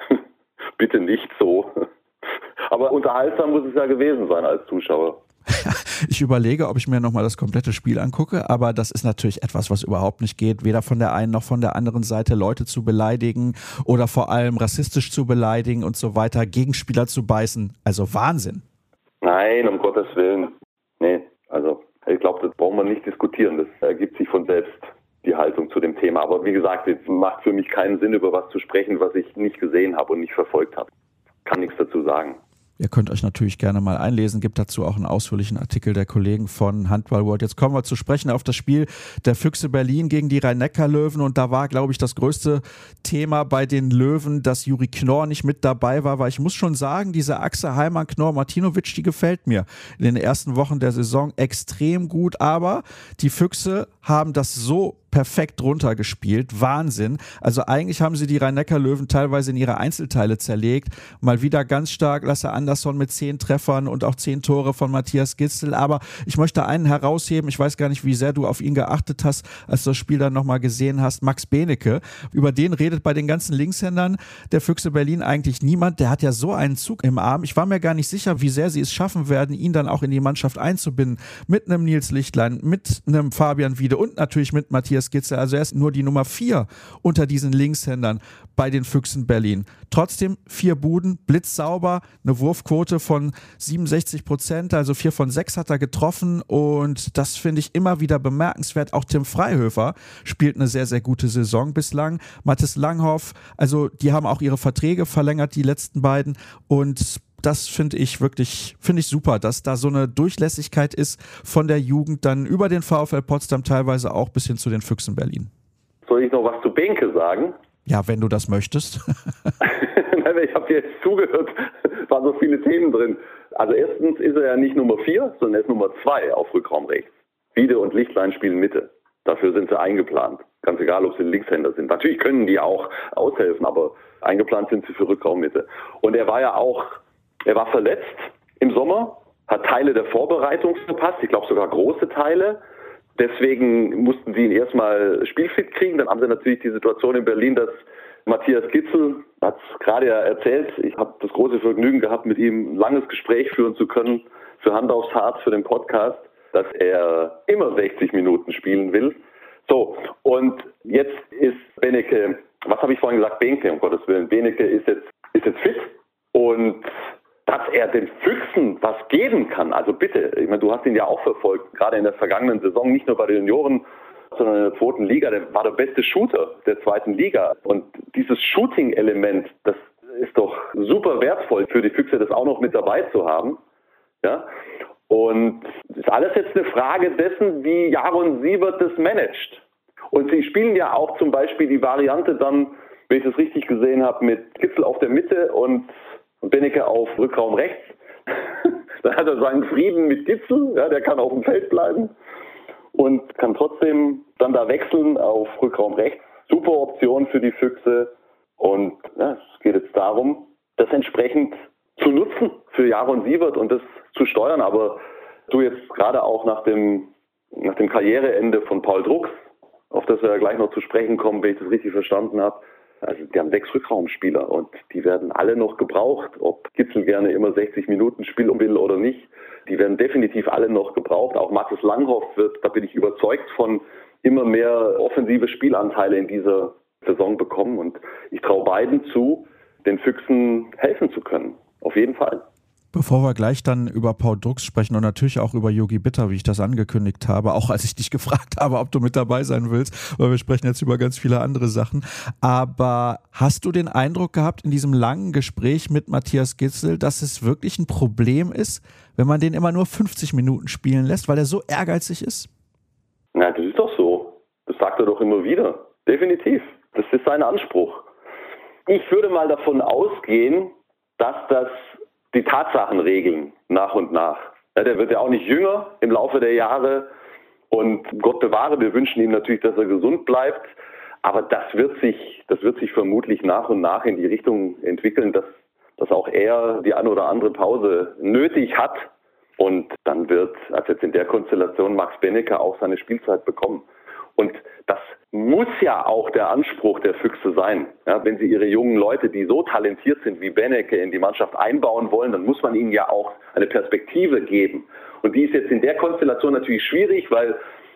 Bitte nicht so. Aber unterhaltsam muss es ja gewesen sein als Zuschauer. Ich überlege, ob ich mir nochmal das komplette Spiel angucke, aber das ist natürlich etwas, was überhaupt nicht geht, weder von der einen noch von der anderen Seite Leute zu beleidigen oder vor allem rassistisch zu beleidigen und so weiter, Gegenspieler zu beißen. Also Wahnsinn. Nein, um Gottes Willen. Nee, also ich glaube, das brauchen wir nicht diskutieren. Das ergibt sich von selbst, die Haltung zu dem Thema. Aber wie gesagt, es macht für mich keinen Sinn, über was zu sprechen, was ich nicht gesehen habe und nicht verfolgt habe. Kann nichts dazu sagen. Ihr könnt euch natürlich gerne mal einlesen, gibt dazu auch einen ausführlichen Artikel der Kollegen von Handball World. Jetzt kommen wir zu sprechen auf das Spiel der Füchse Berlin gegen die Rhein-Neckar-Löwen und da war, glaube ich, das größte Thema bei den Löwen, dass Juri Knorr nicht mit dabei war, weil ich muss schon sagen, diese Achse Heimann-Knorr-Martinovic, die gefällt mir in den ersten Wochen der Saison extrem gut, aber die Füchse haben das so perfekt runtergespielt. Wahnsinn. Also eigentlich haben sie die Rhein-Neckar-Löwen teilweise in ihre Einzelteile zerlegt. Mal wieder ganz stark Lasse Andersson mit 10 Treffern und auch 10 Tore von Matthias Gitzel. Aber ich möchte einen herausheben. Ich weiß gar nicht, wie sehr du auf ihn geachtet hast, als du das Spiel dann nochmal gesehen hast. Max Benecke. Über den redet bei den ganzen Linkshändern der Füchse Berlin eigentlich niemand. Der hat ja so einen Zug im Arm. Ich war mir gar nicht sicher, wie sehr sie es schaffen werden, ihn dann auch in die Mannschaft einzubinden. Mit einem Nils Lichtlein, mit einem Fabian Wiede und natürlich mit Matthias Gitzel. Also er ist nur die Nummer 4 unter diesen Linkshändern bei den Füchsen Berlin. Trotzdem 4 Buden, blitzsauber, eine Wurfquote von 67%, also 4 von 6 hat er getroffen und das finde ich immer wieder bemerkenswert. Auch Tim Freihöfer spielt eine sehr, sehr gute Saison bislang. Mathis Langhoff, also die haben auch ihre Verträge verlängert, die letzten beiden, und das finde ich super, dass da so eine Durchlässigkeit ist von der Jugend dann über den VfL Potsdam teilweise auch bis hin zu den Füchsen Berlin. Soll ich noch was zu Benke sagen? Ja, wenn du das möchtest. Ich habe dir jetzt zugehört, waren so viele Themen drin. Also erstens ist er ja nicht Nummer 4, sondern er ist Nummer 2 auf Rückraum rechts. Wiede und Lichtlein spielen Mitte. Dafür sind sie eingeplant. Ganz egal, ob sie Linkshänder sind. Natürlich können die auch aushelfen, aber eingeplant sind sie für Rückraum Mitte. Und er war verletzt im Sommer, hat Teile der Vorbereitung verpasst, ich glaube sogar große Teile. Deswegen mussten sie ihn erstmal spielfit kriegen. Dann haben sie natürlich die Situation in Berlin, dass Matthias Gitzel, hat es gerade ja erzählt, ich habe das große Vergnügen gehabt, mit ihm ein langes Gespräch führen zu können, für Hand aufs Harz, für den Podcast, dass er immer 60 Minuten spielen will. So, und jetzt ist Benecke, was habe ich vorhin gesagt, Benke, um Gottes Willen, Benecke ist jetzt fit und dass er den Füchsen was geben kann. Also bitte, ich meine, du hast ihn ja auch verfolgt, gerade in der vergangenen Saison, nicht nur bei den Junioren, sondern in der 2. Liga. Der war der beste Shooter der 2. Liga. Und dieses Shooting-Element, das ist doch super wertvoll für die Füchse, das auch noch mit dabei zu haben. Ja? Und es ist alles jetzt eine Frage dessen, wie Jaron Sievert das managt. Und sie spielen ja auch zum Beispiel die Variante dann, wenn ich das richtig gesehen habe, mit Gitzel auf der Mitte und Benecke auf Rückraum rechts. Dann hat er seinen Frieden mit Gitzel, ja, der kann auf dem Feld bleiben und kann trotzdem dann da wechseln auf Rückraum rechts. Super Option für die Füchse. Und ja, es geht jetzt darum, das entsprechend zu nutzen für Jaron Sievert und das zu steuern. Aber du jetzt gerade auch nach dem Karriereende von Paul Drucks, auf das wir ja gleich noch zu sprechen kommen, wenn ich das richtig verstanden habe, also die haben 6 Rückraumspieler und die werden alle noch gebraucht, ob Gitzel gerne immer 60 Minuten spielen will oder nicht. Die werden definitiv alle noch gebraucht. Auch Mathis Langhoff wird, da bin ich überzeugt von, immer mehr offensive Spielanteile in dieser Saison bekommen. Und ich traue beiden zu, den Füchsen helfen zu können. Auf jeden Fall. Bevor wir gleich dann über Paul Drucks sprechen und natürlich auch über Yogi Bitter, wie ich das angekündigt habe, auch als ich dich gefragt habe, ob du mit dabei sein willst, weil wir sprechen jetzt über ganz viele andere Sachen. Aber hast du den Eindruck gehabt in diesem langen Gespräch mit Matthias Gidsel, dass es wirklich ein Problem ist, wenn man den immer nur 50 Minuten spielen lässt, weil er so ehrgeizig ist? Na, das ist doch so. Das sagt er doch immer wieder. Definitiv. Das ist sein Anspruch. Ich würde mal davon ausgehen, dass das die Tatsachen regeln, nach und nach. Ja, der wird ja auch nicht jünger im Laufe der Jahre und Gott bewahre, wir wünschen ihm natürlich, dass er gesund bleibt, aber das wird sich vermutlich nach und nach in die Richtung entwickeln, dass auch er die eine oder andere Pause nötig hat und dann wird, also jetzt in der Konstellation, Max Benecke auch seine Spielzeit bekommen. Und das muss ja auch der Anspruch der Füchse sein. Ja, wenn sie ihre jungen Leute, die so talentiert sind wie Benecke, in die Mannschaft einbauen wollen, dann muss man ihnen ja auch eine Perspektive geben. Und die ist jetzt in der Konstellation natürlich schwierig, weil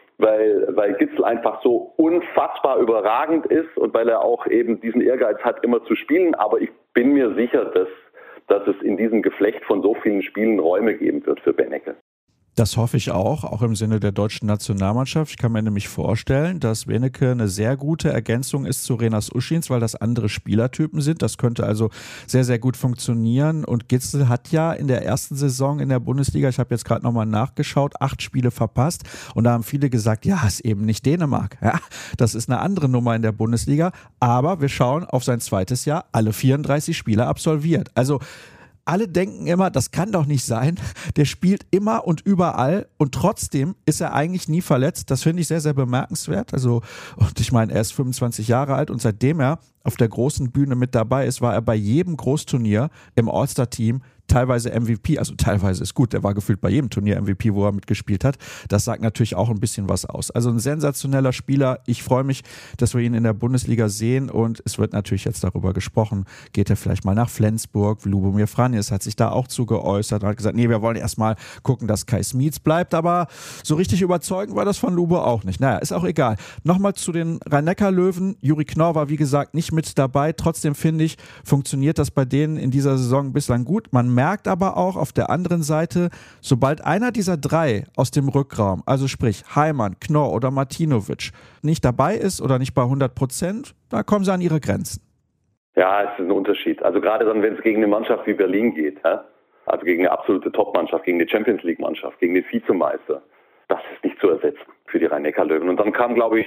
Gidsel einfach so unfassbar überragend ist und weil er auch eben diesen Ehrgeiz hat, immer zu spielen. Aber ich bin mir sicher, dass es in diesem Geflecht von so vielen Spielen Räume geben wird für Benecke. Das hoffe ich auch im Sinne der deutschen Nationalmannschaft. Ich kann mir nämlich vorstellen, dass Benecke eine sehr gute Ergänzung ist zu Renas Uschins, weil das andere Spielertypen sind. Das könnte also sehr, sehr gut funktionieren. Und Gidsel hat ja in der ersten Saison in der Bundesliga, ich habe jetzt gerade nochmal nachgeschaut, 8 Spiele verpasst. Und da haben viele gesagt, ja, ist eben nicht Dänemark. Ja, das ist eine andere Nummer in der Bundesliga. Aber wir schauen auf sein zweites Jahr, alle 34 Spiele absolviert. Also alle denken immer, das kann doch nicht sein. Der spielt immer und überall und trotzdem ist er eigentlich nie verletzt. Das finde ich sehr, sehr bemerkenswert. Also, und ich meine, er ist 25 Jahre alt und seitdem er auf der großen Bühne mit dabei ist, war er bei jedem Großturnier im All-Star-Team teilweise MVP, also teilweise ist gut, der war gefühlt bei jedem Turnier MVP, wo er mitgespielt hat. Das sagt natürlich auch ein bisschen was aus. Also ein sensationeller Spieler. Ich freue mich, dass wir ihn in der Bundesliga sehen und es wird natürlich jetzt darüber gesprochen, geht er vielleicht mal nach Flensburg. Lubomir Franjes hat sich da auch zu geäußert und hat gesagt, nee, wir wollen erstmal gucken, dass Kai Smits bleibt, aber so richtig überzeugend war das von Lubo auch nicht. Naja, ist auch egal. Nochmal zu den Rhein-Neckar-Löwen. Juri Knorr war, wie gesagt, nicht mit dabei. Trotzdem finde ich, funktioniert das bei denen in dieser Saison bislang gut. Man merkt aber auch auf der anderen Seite, sobald einer dieser 3 aus dem Rückraum, also sprich Heimann, Knorr oder Martinovic, nicht dabei ist oder nicht bei 100%, da kommen sie an ihre Grenzen. Ja, es ist ein Unterschied. Also gerade dann, wenn es gegen eine Mannschaft wie Berlin geht, also gegen eine absolute Top-Mannschaft, gegen eine Champions-League-Mannschaft, gegen den Vizemeister, das ist nicht zu ersetzen für die Rhein-Neckar-Löwen. Und dann kam, also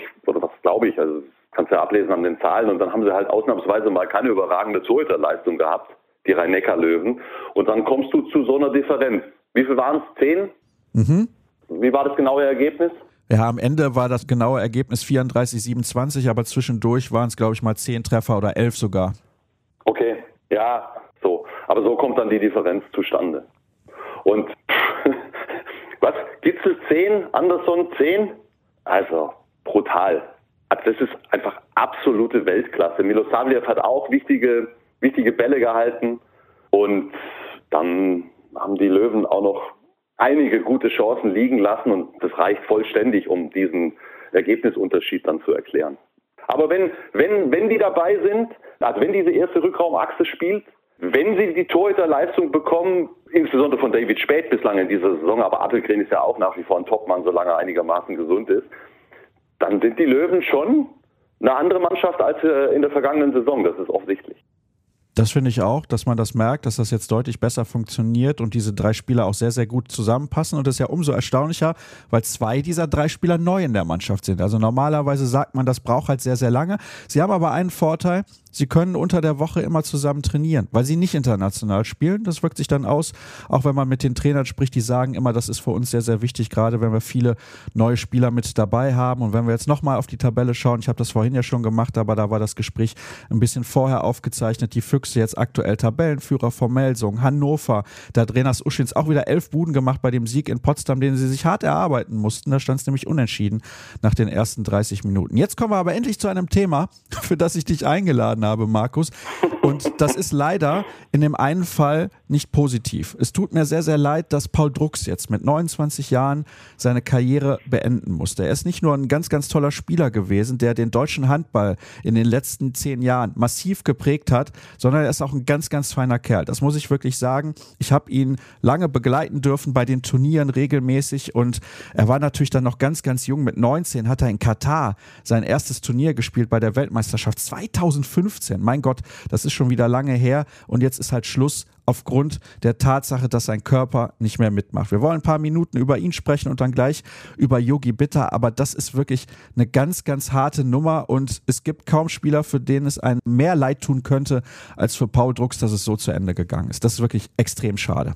das kannst du ja ablesen an den Zahlen, und dann haben sie halt ausnahmsweise mal keine überragende Torhüterleistung gehabt, die Rhein-Neckar-Löwen. Und dann kommst du zu so einer Differenz. Wie viel waren es? 10? Mhm. Wie war das genaue Ergebnis? Ja, am Ende war das genaue Ergebnis 34-27, aber zwischendurch waren es, glaube ich, mal 10 Treffer oder 11 sogar. Okay, ja, so. Aber so kommt dann die Differenz zustande. Und was? Gidsel 10, Anderson 10? Also brutal. Also das ist einfach absolute Weltklasse. Milosavljev hat auch wichtige Bälle gehalten und dann haben die Löwen auch noch einige gute Chancen liegen lassen und das reicht vollständig, um diesen Ergebnisunterschied dann zu erklären. Aber wenn die dabei sind, also wenn diese erste Rückraumachse spielt, wenn sie die Torhüterleistung bekommen, insbesondere von David Späth bislang in dieser Saison, aber Appelgren ist ja auch nach wie vor ein Topmann, solange er einigermaßen gesund ist, dann sind die Löwen schon eine andere Mannschaft als in der vergangenen Saison, das ist offensichtlich. Das finde ich auch, dass man das merkt, dass das jetzt deutlich besser funktioniert und diese 3 Spieler auch sehr, sehr gut zusammenpassen. Und das ist ja umso erstaunlicher, weil 2 dieser 3 Spieler neu in der Mannschaft sind. Also normalerweise sagt man, das braucht halt sehr, sehr lange. Sie haben aber einen Vorteil, sie können unter der Woche immer zusammen trainieren, weil sie nicht international spielen. Das wirkt sich dann aus, auch wenn man mit den Trainern spricht, die sagen immer, das ist für uns sehr, sehr wichtig, gerade wenn wir viele neue Spieler mit dabei haben. Und wenn wir jetzt nochmal auf die Tabelle schauen, ich habe das vorhin ja schon gemacht, aber da war das Gespräch ein bisschen vorher aufgezeichnet, die Füchse jetzt aktuell Tabellenführer vor Melsung, Hannover, da hat Renas Uschins auch wieder 11 Buden gemacht bei dem Sieg in Potsdam, den sie sich hart erarbeiten mussten. Da stand es nämlich unentschieden nach den ersten 30 Minuten. Jetzt kommen wir aber endlich zu einem Thema, für das ich dich eingeladen Schulternarbe, Markus. Und das ist leider in dem einen Fall nicht positiv. Es tut mir sehr, sehr leid, dass Paul Drucks jetzt mit 29 Jahren seine Karriere beenden musste. Er ist nicht nur ein ganz, ganz toller Spieler gewesen, der den deutschen Handball in den letzten 10 Jahren massiv geprägt hat, sondern er ist auch ein ganz, ganz feiner Kerl. Das muss ich wirklich sagen. Ich habe ihn lange begleiten dürfen bei den Turnieren regelmäßig und er war natürlich dann noch ganz, ganz jung. Mit 19 hat er in Katar sein erstes Turnier gespielt bei der Weltmeisterschaft 2015. Mein Gott, das ist schon wieder lange her und jetzt ist halt Schluss aufgrund der Tatsache, dass sein Körper nicht mehr mitmacht. Wir wollen ein paar Minuten über ihn sprechen und dann gleich über Yogi Bitter, aber das ist wirklich eine ganz, ganz harte Nummer und es gibt kaum Spieler, für denen es einem mehr leid tun könnte, als für Paul Drucks, dass es so zu Ende gegangen ist. Das ist wirklich extrem schade.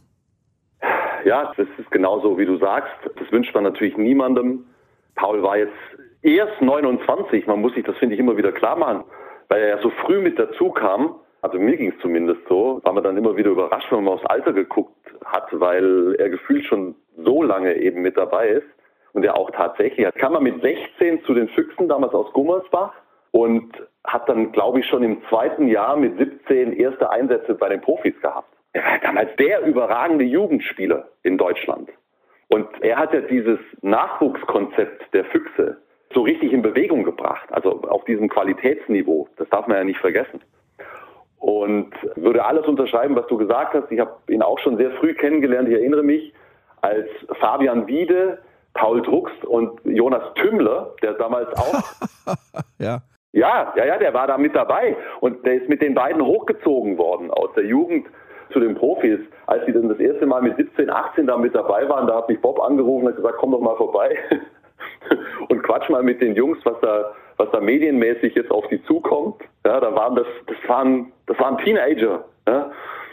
Ja, das ist genauso, wie du sagst. Das wünscht man natürlich niemandem. Paul war jetzt erst 29. Man muss sich das, finde ich, immer wieder klar machen, weil er ja so früh mit dazu kam. Also mir ging es zumindest so, war man dann immer wieder überrascht, wenn man aufs Alter geguckt hat, weil er gefühlt schon so lange eben mit dabei ist. Und er auch tatsächlich, kam er mit 16 zu den Füchsen, damals aus Gummersbach, und hat dann, glaube ich, schon im zweiten Jahr mit 17 erste Einsätze bei den Profis gehabt. Er war damals der überragende Jugendspieler in Deutschland. Und er hat ja dieses Nachwuchskonzept der Füchse so richtig in Bewegung gebracht, also auf diesem Qualitätsniveau. Das darf man ja nicht vergessen. Und würde alles unterschreiben, was du gesagt hast. Ich habe ihn auch schon sehr früh kennengelernt. Ich erinnere mich, als Fabian Wiede, Paul Drucks und Jonas Tümmler, der damals auch... Ja, der war da mit dabei. Und der ist mit den beiden hochgezogen worden aus der Jugend zu den Profis. Als sie dann das erste Mal mit 17, 18 da mit dabei waren, da hat mich Bob angerufen und hat gesagt, komm doch mal vorbei und quatsch mal mit den Jungs, was da medienmäßig jetzt auf die zukommt. Ja, das waren Teenager. Ja?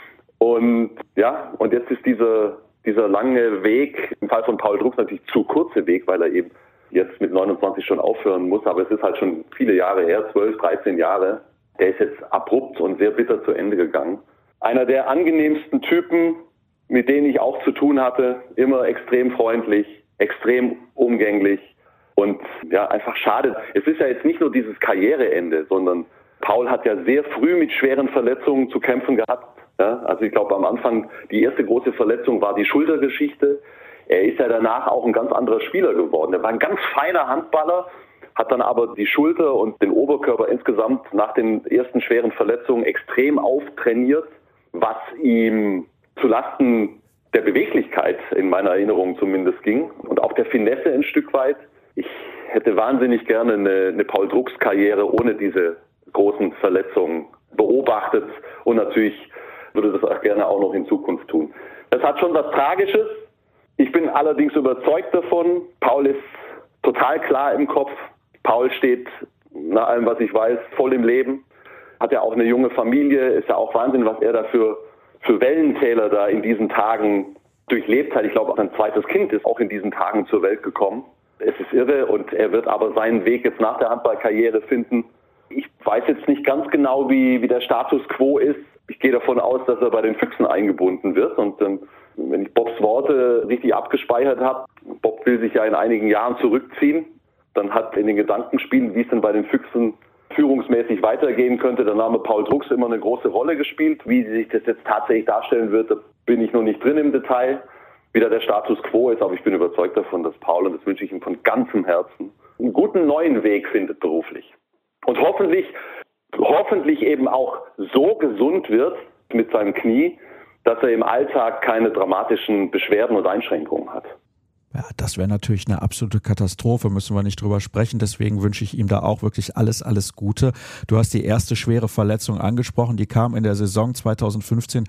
Und jetzt ist dieser lange Weg, im Fall von Paul Drucks natürlich zu kurze Weg, weil er eben jetzt mit 29 schon aufhören muss, aber es ist halt schon viele Jahre her, 12, 13 Jahre. Der ist jetzt abrupt und sehr bitter zu Ende gegangen. Einer der angenehmsten Typen, mit denen ich auch zu tun hatte, immer extrem freundlich, extrem umgänglich und ja, einfach schade. Es ist ja jetzt nicht nur dieses Karriereende, sondern Paul hat ja sehr früh mit schweren Verletzungen zu kämpfen gehabt. Ja, also ich glaube am Anfang, die erste große Verletzung war die Schultergeschichte. Er ist ja danach auch ein ganz anderer Spieler geworden. Er war ein ganz feiner Handballer, hat dann aber die Schulter und den Oberkörper insgesamt nach den ersten schweren Verletzungen extrem auftrainiert, was ihm zulasten der Beweglichkeit in meiner Erinnerung zumindest ging und auch der Finesse ein Stück weit. Ich hätte wahnsinnig gerne eine Paul Drucks Karriere ohne diese großen Verletzungen beobachtet und natürlich würde das auch gerne auch noch in Zukunft tun. Das hat schon was Tragisches. Ich bin allerdings überzeugt davon, Paul ist total klar im Kopf. Paul steht, nach allem, was ich weiß, voll im Leben. Hat ja auch eine junge Familie, ist ja auch Wahnsinn, was er da für Wellentäler da in diesen Tagen durchlebt hat. Ich glaube, auch sein zweites Kind ist auch in diesen Tagen zur Welt gekommen. Es ist irre und er wird aber seinen Weg jetzt nach der Handballkarriere finden. Ich weiß jetzt nicht ganz genau, wie der Status quo ist. Ich gehe davon aus, dass er bei den Füchsen eingebunden wird. Und wenn ich Bobs Worte richtig abgespeichert habe, Bob will sich ja in einigen Jahren zurückziehen, dann hat in den Gedankenspielen, wie es denn bei den Füchsen führungsmäßig weitergehen könnte, der Name Paul Drucks immer eine große Rolle gespielt. Wie sich das jetzt tatsächlich darstellen wird, da bin ich noch nicht drin im Detail, wie da der Status quo ist. Aber ich bin überzeugt davon, dass Paul, und das wünsche ich ihm von ganzem Herzen, einen guten neuen Weg findet beruflich. Und hoffentlich eben auch so gesund wird mit seinem Knie, dass er im Alltag keine dramatischen Beschwerden und Einschränkungen hat. Ja, das wäre natürlich eine absolute Katastrophe, müssen wir nicht drüber sprechen. Deswegen wünsche ich ihm da auch wirklich alles Gute. Du hast die erste schwere Verletzung angesprochen, die kam in der Saison 2015,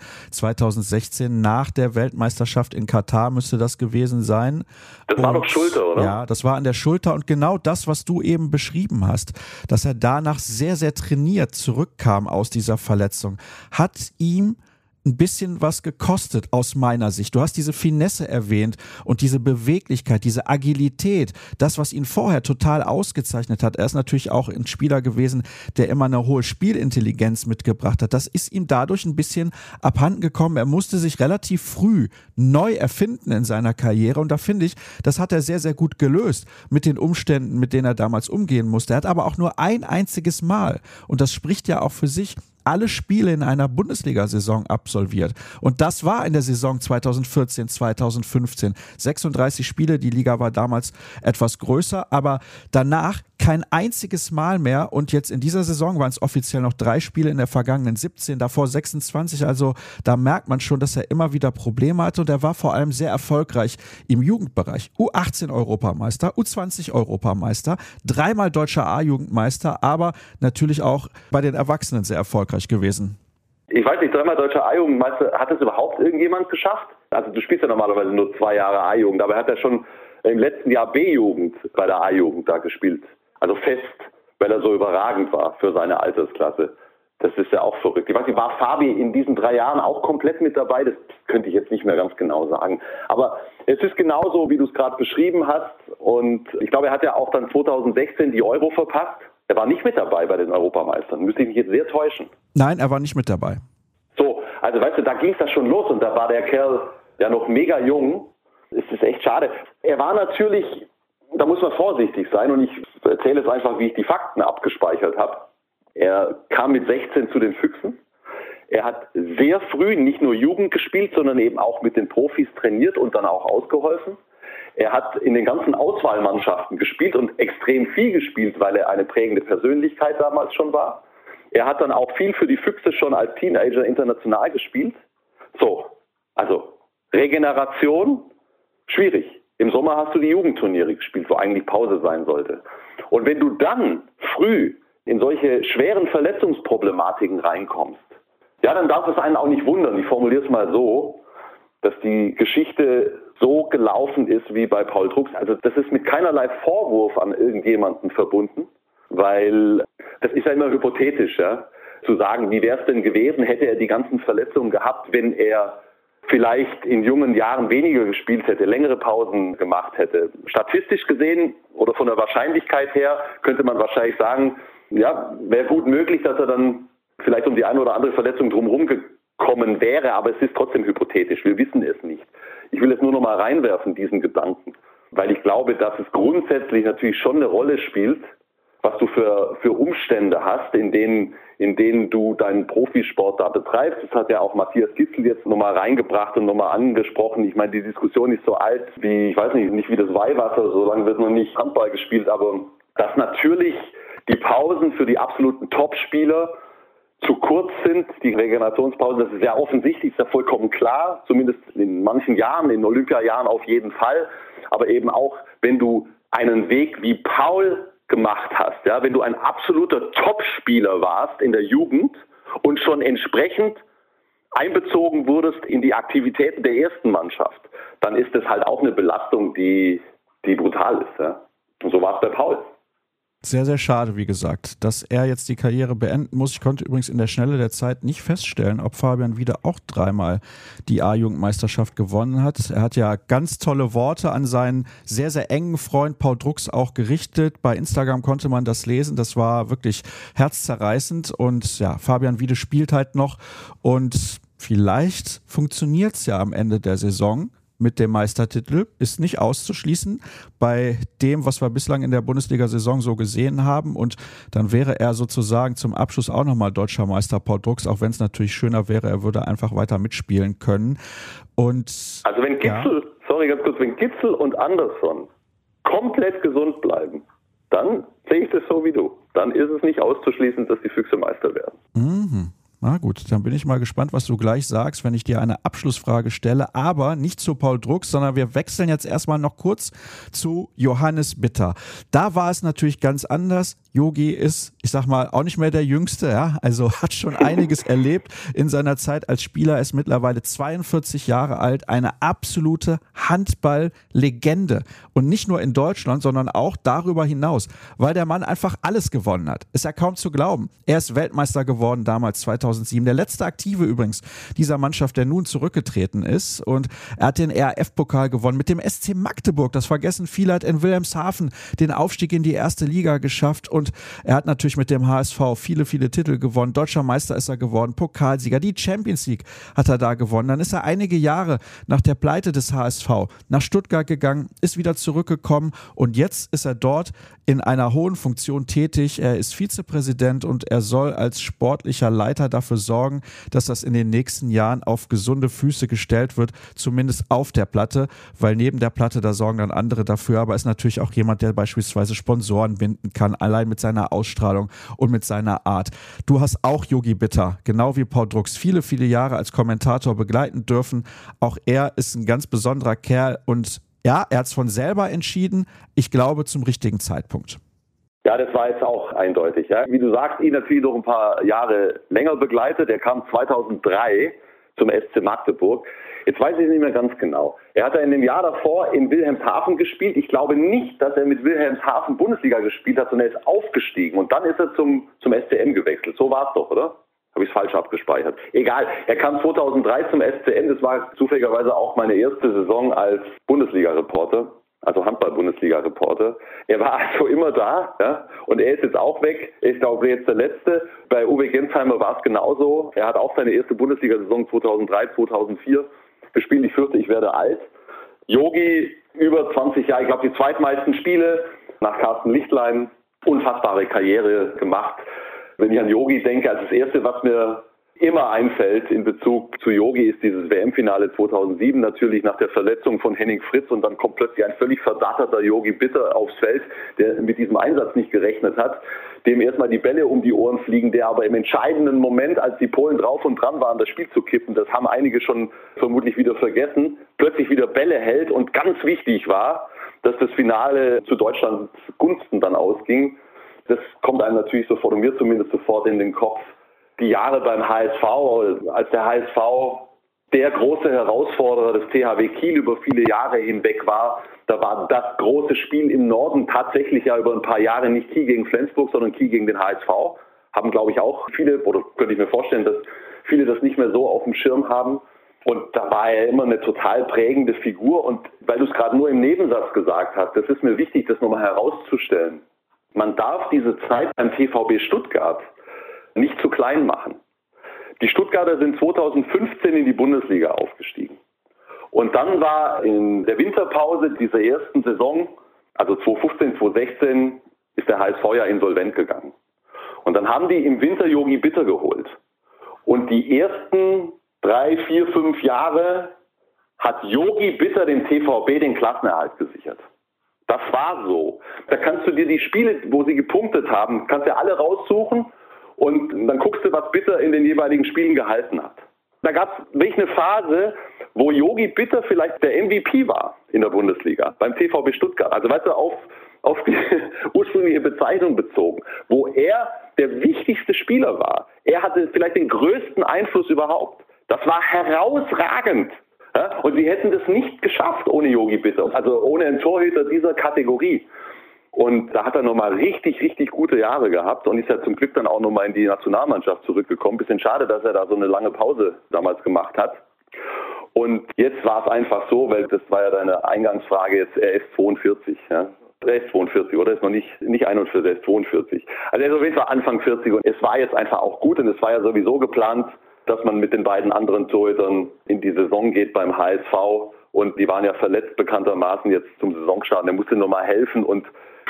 2016 nach der Weltmeisterschaft in Katar müsste das gewesen sein. Das war doch Schulter, oder? Ja, das war an der Schulter und genau das, was du eben beschrieben hast, dass er danach sehr, sehr trainiert zurückkam aus dieser Verletzung, hat ihm ein bisschen was gekostet aus meiner Sicht. Du hast diese Finesse erwähnt und diese Beweglichkeit, diese Agilität, das, was ihn vorher total ausgezeichnet hat. Er ist natürlich auch ein Spieler gewesen, der immer eine hohe Spielintelligenz mitgebracht hat. Das ist ihm dadurch ein bisschen abhanden gekommen. Er musste sich relativ früh neu erfinden in seiner Karriere und da finde ich, das hat er sehr, sehr gut gelöst mit den Umständen, mit denen er damals umgehen musste. Er hat aber auch nur ein einziges Mal, und das spricht ja auch für sich, alle Spiele in einer Bundesliga-Saison absolviert. Und das war in der Saison 2014, 2015. 36 Spiele, die Liga war damals etwas größer, aber danach kein einziges Mal mehr. Und jetzt in dieser Saison waren es offiziell noch 3 Spiele, in der vergangenen 17, davor 26. Also da merkt man schon, dass er immer wieder Probleme hatte. Und er war vor allem sehr erfolgreich im Jugendbereich. U18-Europameister, U20-Europameister, 3-mal deutscher A-Jugendmeister, aber natürlich auch bei den Erwachsenen sehr erfolgreich gewesen. Ich weiß nicht, 3-mal deutscher A-Jugendmeister, hat das überhaupt irgendjemand geschafft? Also du spielst ja normalerweise nur 2 Jahre A-Jugend, aber er hat ja schon im letzten Jahr B-Jugend bei der A-Jugend da gespielt. Also fest, weil er so überragend war für seine Altersklasse. Das ist ja auch verrückt. Ich weiß nicht, war Fabi in diesen 3 Jahren auch komplett mit dabei? Das könnte ich jetzt nicht mehr ganz genau sagen. Aber es ist genauso, wie du es gerade beschrieben hast. Und ich glaube, er hat ja auch dann 2016 die Euro verpasst. Er war nicht mit dabei bei den Europameistern. Müsste ich mich jetzt sehr täuschen. Nein, er war nicht mit dabei. So, also weißt du, da ging es ja schon los und da war der Kerl ja noch mega jung. Es ist echt schade. Er war natürlich, da muss man vorsichtig sein und ich erzähle jetzt einfach, wie ich die Fakten abgespeichert habe. Er kam mit 16 zu den Füchsen. Er hat sehr früh nicht nur Jugend gespielt, sondern eben auch mit den Profis trainiert und dann auch ausgeholfen. Er hat in den ganzen Auswahlmannschaften gespielt und extrem viel gespielt, weil er eine prägende Persönlichkeit damals schon war. Er hat dann auch viel für die Füchse schon als Teenager international gespielt. So, also Regeneration, schwierig. Im Sommer hast du die Jugendturniere gespielt, wo eigentlich Pause sein sollte. Und wenn du dann früh in solche schweren Verletzungsproblematiken reinkommst, ja, dann darf es einen auch nicht wundern. Ich formuliere es mal so, dass die Geschichte so gelaufen ist wie bei Paul Drucks. Also das ist mit keinerlei Vorwurf an irgendjemanden verbunden, weil das ist ja immer hypothetisch, ja, zu sagen, wie wäre es denn gewesen, hätte er die ganzen Verletzungen gehabt, wenn er vielleicht in jungen Jahren weniger gespielt hätte, längere Pausen gemacht hätte. Statistisch gesehen oder von der Wahrscheinlichkeit her könnte man wahrscheinlich sagen, ja, wäre gut möglich, dass er dann vielleicht um die eine oder andere Verletzung drumherum gekommen wäre, aber es ist trotzdem hypothetisch. Wir wissen es nicht. Ich will es nur noch mal reinwerfen, diesen Gedanken, weil ich glaube, dass es grundsätzlich natürlich schon eine Rolle spielt, was du für Umstände hast, in denen du deinen Profisport da betreibst. Das hat ja auch Matthias Gitzel jetzt nochmal reingebracht und nochmal angesprochen. Ich meine, die Diskussion ist so alt wie, ich weiß nicht wie das Weihwasser, so lange wird noch nicht Handball gespielt, aber dass natürlich die Pausen für die absoluten Top-Spieler zu kurz sind, die Regenerationspausen, das ist ja offensichtlich, ist ja vollkommen klar, zumindest in manchen Jahren, in Olympiajahren auf jeden Fall, aber eben auch, wenn du einen Weg wie Paul gemacht hast, ja, wenn du ein absoluter Top-Spieler warst in der Jugend und schon entsprechend einbezogen wurdest in die Aktivitäten der ersten Mannschaft, dann ist das halt auch eine Belastung, die brutal ist. Ja. Und so war es bei Paul. Sehr, sehr schade, wie gesagt, dass er jetzt die Karriere beenden muss. Ich konnte übrigens in der Schnelle der Zeit nicht feststellen, ob Fabian Wiede auch 3-mal die A-Jugendmeisterschaft gewonnen hat. Er hat ja ganz tolle Worte an seinen sehr, sehr engen Freund Paul Drucks auch gerichtet. Bei Instagram konnte man das lesen. Das war wirklich herzzerreißend. Und ja, Fabian Wiede spielt halt noch. Und vielleicht funktioniert es ja am Ende der Saison mit dem Meistertitel, ist nicht auszuschließen bei dem, was wir bislang in der Bundesliga-Saison so gesehen haben. Und dann wäre er sozusagen zum Abschluss auch nochmal deutscher Meister Paul Drucks, auch wenn es natürlich schöner wäre, er würde einfach weiter mitspielen können. Und also wenn Gitzel, wenn Gitzel und Andersson komplett gesund bleiben, dann sehe ich das so wie du. Dann ist es nicht auszuschließen, dass die Füchse Meister werden. Mhm. Na gut, dann bin ich mal gespannt, was du gleich sagst, wenn ich dir eine Abschlussfrage stelle, aber nicht zu Paul Drucks, sondern wir wechseln jetzt erstmal noch kurz zu Johannes Bitter. Da war es natürlich ganz anders. Jogi ist, ich sag mal, auch nicht mehr der Jüngste, ja, also hat schon einiges erlebt in seiner Zeit als Spieler, ist mittlerweile 42 Jahre alt, eine absolute Handball-Legende und nicht nur in Deutschland, sondern auch darüber hinaus, weil der Mann einfach alles gewonnen hat. Ist ja kaum zu glauben. Er ist Weltmeister geworden damals 2006 2007. Der letzte Aktive übrigens dieser Mannschaft, der nun zurückgetreten ist. Und er hat den ERF-Pokal gewonnen mit dem SC Magdeburg. Das vergessen viele, hat in Wilhelmshaven den Aufstieg in die erste Liga geschafft. Und er hat natürlich mit dem HSV viele, viele Titel gewonnen. Deutscher Meister ist er geworden, Pokalsieger, die Champions League hat er da gewonnen. Dann ist er einige Jahre nach der Pleite des HSV nach Stuttgart gegangen, ist wieder zurückgekommen und jetzt ist er dort in einer hohen Funktion tätig. Er ist Vizepräsident und er soll als sportlicher Leiter dafür sorgen, dass das in den nächsten Jahren auf gesunde Füße gestellt wird, zumindest auf der Platte, weil neben der Platte, da sorgen dann andere dafür, aber ist natürlich auch jemand, der beispielsweise Sponsoren binden kann, allein mit seiner Ausstrahlung und mit seiner Art. Du hast auch Yogi Bitter, genau wie Paul Drucks, viele, viele Jahre als Kommentator begleiten dürfen. Auch er ist ein ganz besonderer Kerl und ja, er hat es von selber entschieden, ich glaube zum richtigen Zeitpunkt. Ja, das war jetzt auch eindeutig. Ja. Wie du sagst, ihn natürlich noch ein paar Jahre länger begleitet. Er kam 2003 zum SC Magdeburg. Jetzt weiß ich nicht mehr ganz genau. Er hat in dem Jahr davor in Wilhelmshaven gespielt. Ich glaube nicht, dass er mit Wilhelmshaven Bundesliga gespielt hat, sondern er ist aufgestiegen. Und dann ist er zum SCM gewechselt. So war es doch, oder? Habe ich es falsch abgespeichert. Egal, er kam 2003 zum SCM. Das war zufälligerweise auch meine erste Saison als Bundesliga-Reporter, also Handball-Bundesliga-Reporter. Er war also immer da, ja, und er ist jetzt auch weg. Ich glaube, jetzt der Letzte. Bei Uwe Gensheimer war es genauso. Er hat auch seine erste Bundesliga-Saison 2003, 2004 gespielt. Ich fürchte, ich werde alt. Yogi, über 20 Jahre, ich glaube, die zweitmeisten Spiele nach Carsten Lichtlein. Unfassbare Karriere gemacht. Wenn ich an Yogi denke, also das Erste, was mir immer einfällt in Bezug zu Yogi, ist dieses WM-Finale 2007, natürlich nach der Verletzung von Henning Fritz, und dann kommt plötzlich ein völlig verdatterter Yogi Bitter aufs Feld, der mit diesem Einsatz nicht gerechnet hat, dem erstmal die Bälle um die Ohren fliegen, der aber im entscheidenden Moment, als die Polen drauf und dran waren, das Spiel zu kippen, das haben einige schon vermutlich wieder vergessen, plötzlich wieder Bälle hält und ganz wichtig war, dass das Finale zu Deutschlands Gunsten dann ausging. Das kommt einem natürlich sofort, und mir zumindest sofort in den Kopf. Die Jahre beim HSV, als der HSV der große Herausforderer des THW Kiel über viele Jahre hinweg war, da war das große Spiel im Norden tatsächlich ja über ein paar Jahre nicht Kiel gegen Flensburg, sondern Kiel gegen den HSV. Haben, glaube ich, auch viele, oder könnte ich mir vorstellen, dass viele das nicht mehr so auf dem Schirm haben. Und da war er immer eine total prägende Figur. Und weil du es gerade nur im Nebensatz gesagt hast, das ist mir wichtig, das nochmal herauszustellen. Man darf diese Zeit beim TVB Stuttgart nicht zu klein machen. Die Stuttgarter sind 2015 in die Bundesliga aufgestiegen. Und dann war in der Winterpause dieser ersten Saison, also 2015, 2016, ist der HSV ja insolvent gegangen. Und dann haben die im Winter Yogi Bitter geholt. Und die ersten 3, 4, 5 Jahre hat Yogi Bitter dem TVB den Klassenerhalt gesichert. Das war so. Da kannst du dir die Spiele, wo sie gepunktet haben, kannst du alle raussuchen und dann guckst du, was Bitter in den jeweiligen Spielen gehalten hat. Da gab es wirklich eine Phase, wo Yogi Bitter vielleicht der MVP war in der Bundesliga, beim TVB Stuttgart. Also weißt du, auf die ursprüngliche Bezeichnung bezogen, wo er der wichtigste Spieler war. Er hatte vielleicht den größten Einfluss überhaupt. Das war herausragend. Ja, und sie hätten das nicht geschafft ohne Yogi Bitter, also ohne einen Torhüter dieser Kategorie. Und da hat er nochmal richtig, richtig gute Jahre gehabt und ist ja zum Glück dann auch nochmal in die Nationalmannschaft zurückgekommen. Bisschen schade, dass er da so eine lange Pause damals gemacht hat. Und jetzt war es einfach so, weil das war ja deine Eingangsfrage jetzt, er ist 42, ja. Er ist 42, oder? Er ist noch nicht 41, er ist 42. Also er ist auf jeden Fall Anfang 40 und es war jetzt einfach auch gut und es war ja sowieso geplant, dass man mit den beiden anderen Torhütern in die Saison geht beim HSV und die waren ja verletzt bekanntermaßen jetzt zum Saisonstart. Er musste nochmal helfen und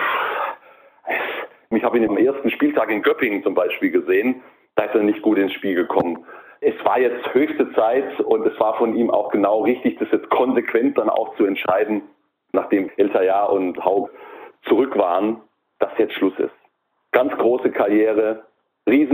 ich habe ihn am ersten Spieltag in Göppingen zum Beispiel gesehen, da ist er nicht gut ins Spiel gekommen. Es war jetzt höchste Zeit und es war von ihm auch genau richtig, das jetzt konsequent dann auch zu entscheiden, nachdem Eltajar und Haug zurück waren, dass jetzt Schluss ist. Ganz große Karriere,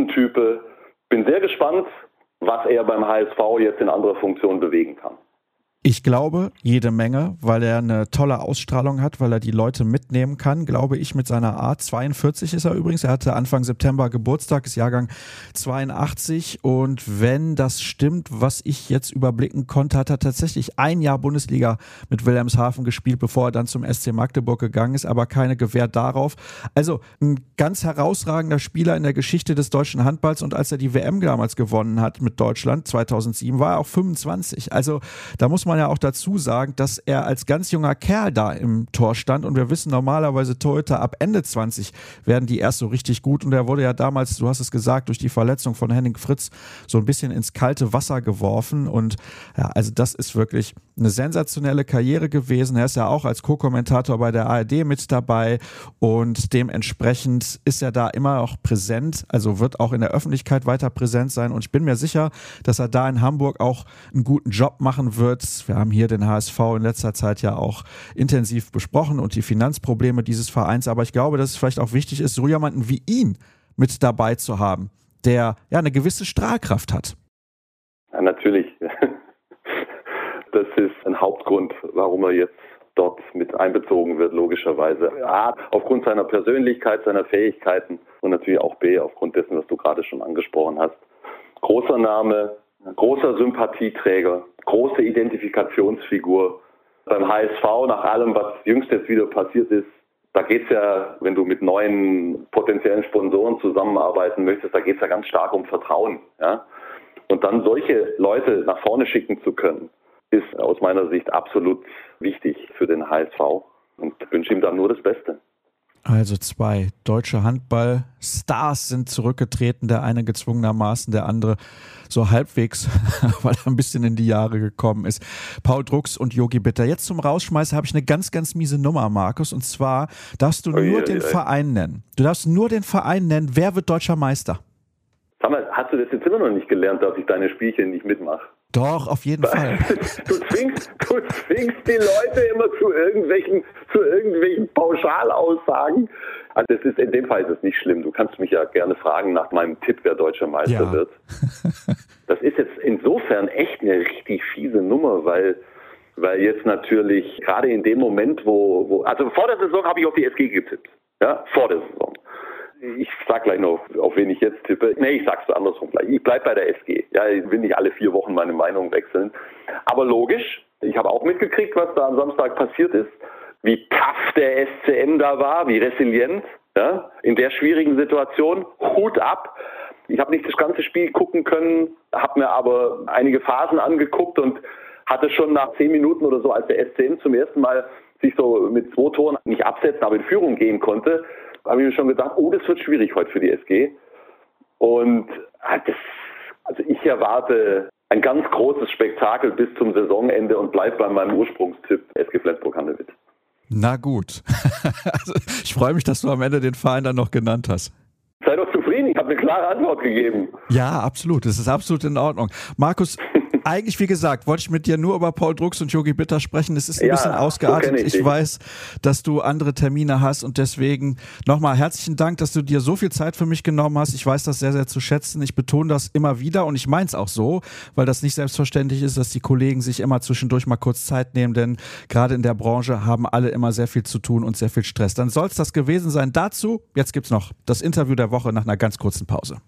Riesentype. Bin sehr gespannt, was er beim HSV jetzt in anderer Funktion bewegen kann. Ich glaube, jede Menge, weil er eine tolle Ausstrahlung hat, weil er die Leute mitnehmen kann, glaube ich, mit seiner Art. 42 ist er übrigens. Er hatte Anfang September Geburtstag, ist Jahrgang 82. Und wenn das stimmt, was ich jetzt überblicken konnte, hat er tatsächlich ein Jahr Bundesliga mit Wilhelmshaven gespielt, bevor er dann zum SC Magdeburg gegangen ist, aber keine Gewähr darauf. Also ein ganz herausragender Spieler in der Geschichte des deutschen Handballs. Und als er die WM damals gewonnen hat mit Deutschland, 2007, war er auch 25. Also da muss man ja auch dazu sagen, dass er als ganz junger Kerl da im Tor stand und wir wissen normalerweise Torhüter ab Ende 20 werden die erst so richtig gut und er wurde ja damals, du hast es gesagt, durch die Verletzung von Henning Fritz so ein bisschen ins kalte Wasser geworfen und ja, also das ist wirklich eine sensationelle Karriere gewesen. Er ist ja auch als Co-Kommentator bei der ARD mit dabei und dementsprechend ist er da immer auch präsent, also wird auch in der Öffentlichkeit weiter präsent sein und ich bin mir sicher, dass er da in Hamburg auch einen guten Job machen wird. Wir haben hier den HSV in letzter Zeit ja auch intensiv besprochen und die Finanzprobleme dieses Vereins, aber ich glaube, dass es vielleicht auch wichtig ist, so jemanden wie ihn mit dabei zu haben, der ja eine gewisse Strahlkraft hat. Ja, natürlich. Das ist ein Hauptgrund, warum er jetzt dort mit einbezogen wird, logischerweise. A, aufgrund seiner Persönlichkeit, seiner Fähigkeiten und natürlich auch B, aufgrund dessen, was du gerade schon angesprochen hast. Großer Name, großer Sympathieträger, große Identifikationsfigur. Beim HSV, nach allem, was jüngst jetzt wieder passiert ist, da geht's ja, wenn du mit neuen potenziellen Sponsoren zusammenarbeiten möchtest, da geht's ja ganz stark um Vertrauen. Ja? Und dann solche Leute nach vorne schicken zu können, ist aus meiner Sicht absolut wichtig für den HSV und wünsche ihm dann nur das Beste. Also 2 deutsche Handballstars sind zurückgetreten, der eine gezwungenermaßen, der andere so halbwegs, weil er ein bisschen in die Jahre gekommen ist. Paul Drucks und Yogi Bitter. Jetzt zum Rausschmeißen habe ich eine ganz, ganz miese Nummer, Markus, und zwar darfst du nur den Verein nennen. Du darfst nur den Verein nennen. Wer wird deutscher Meister? Sag mal, hast du das jetzt immer noch nicht gelernt, dass ich deine Spielchen nicht mitmache? Doch, auf jeden Fall. Du zwingst die Leute immer zu irgendwelchen Pauschalaussagen. Also in dem Fall ist es nicht schlimm. Du kannst mich ja gerne fragen nach meinem Tipp, wer deutscher Meister wird. Das ist jetzt insofern echt eine richtig fiese Nummer, weil jetzt natürlich gerade in dem Moment, also vor der Saison habe ich auf die SG getippt. Ja, vor der Saison. Ich sag gleich noch, auf wen ich jetzt tippe. Nee, ich sag's andersrum gleich. Ich bleib bei der SG. Ja, ich will nicht alle 4 Wochen meine Meinung wechseln. Aber logisch, ich habe auch mitgekriegt, was da am Samstag passiert ist. Wie tough der SCM da war, wie resilient, ja, in der schwierigen Situation. Hut ab. Ich habe nicht das ganze Spiel gucken können, habe mir aber einige Phasen angeguckt und hatte schon nach 10 Minuten oder so, als der SCM zum ersten Mal sich so mit 2 Toren nicht absetzen, aber in Führung gehen konnte, habe ich mir schon gedacht, das wird schwierig heute für die SG. Und also ich erwarte ein ganz großes Spektakel bis zum Saisonende und bleibe bei meinem Ursprungstipp SG Flensburg-Handewitt. Na gut. Also ich freue mich, dass du am Ende den Verein dann noch genannt hast. Sei doch zufrieden, ich habe eine klare Antwort gegeben. Ja, absolut. Das ist absolut in Ordnung. Markus, eigentlich, wie gesagt, wollte ich mit dir nur über Paul Drucks und Yogi Bitter sprechen. Es ist ein bisschen ausgeartet. Ich weiß, dass du andere Termine hast und deswegen nochmal herzlichen Dank, dass du dir so viel Zeit für mich genommen hast. Ich weiß das sehr, sehr zu schätzen. Ich betone das immer wieder und ich meine es auch so, weil das nicht selbstverständlich ist, dass die Kollegen sich immer zwischendurch mal kurz Zeit nehmen, denn gerade in der Branche haben alle immer sehr viel zu tun und sehr viel Stress. Dann soll es das gewesen sein. Dazu, jetzt gibt's noch das Interview der Woche nach einer ganz kurzen Pause.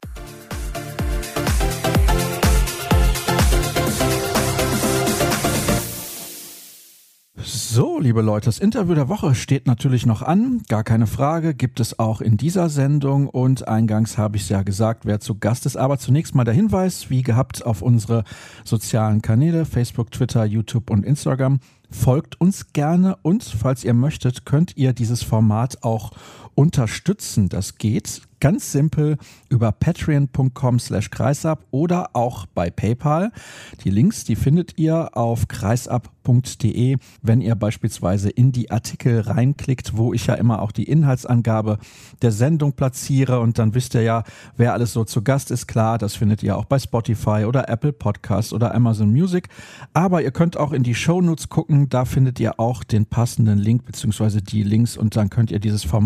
So, liebe Leute, das Interview der Woche steht natürlich noch an, gar keine Frage, gibt es auch in dieser Sendung und eingangs habe ich es ja gesagt, wer zu Gast ist, aber zunächst mal der Hinweis, wie gehabt, auf unsere sozialen Kanäle, Facebook, Twitter, YouTube und Instagram. Folgt uns gerne und falls ihr möchtet, könnt ihr dieses Format auch unterstützen. Das geht ganz simpel über patreon.com/kreisab oder auch bei PayPal. Die Links, die findet ihr auf kreisab.de, wenn ihr beispielsweise in die Artikel reinklickt, wo ich ja immer auch die Inhaltsangabe der Sendung platziere und dann wisst ihr ja, wer alles so zu Gast ist. Klar, das findet ihr auch bei Spotify oder Apple Podcasts oder Amazon Music. Aber ihr könnt auch in die Shownotes gucken, da findet ihr auch den passenden Link bzw. die Links und dann könnt ihr dieses Format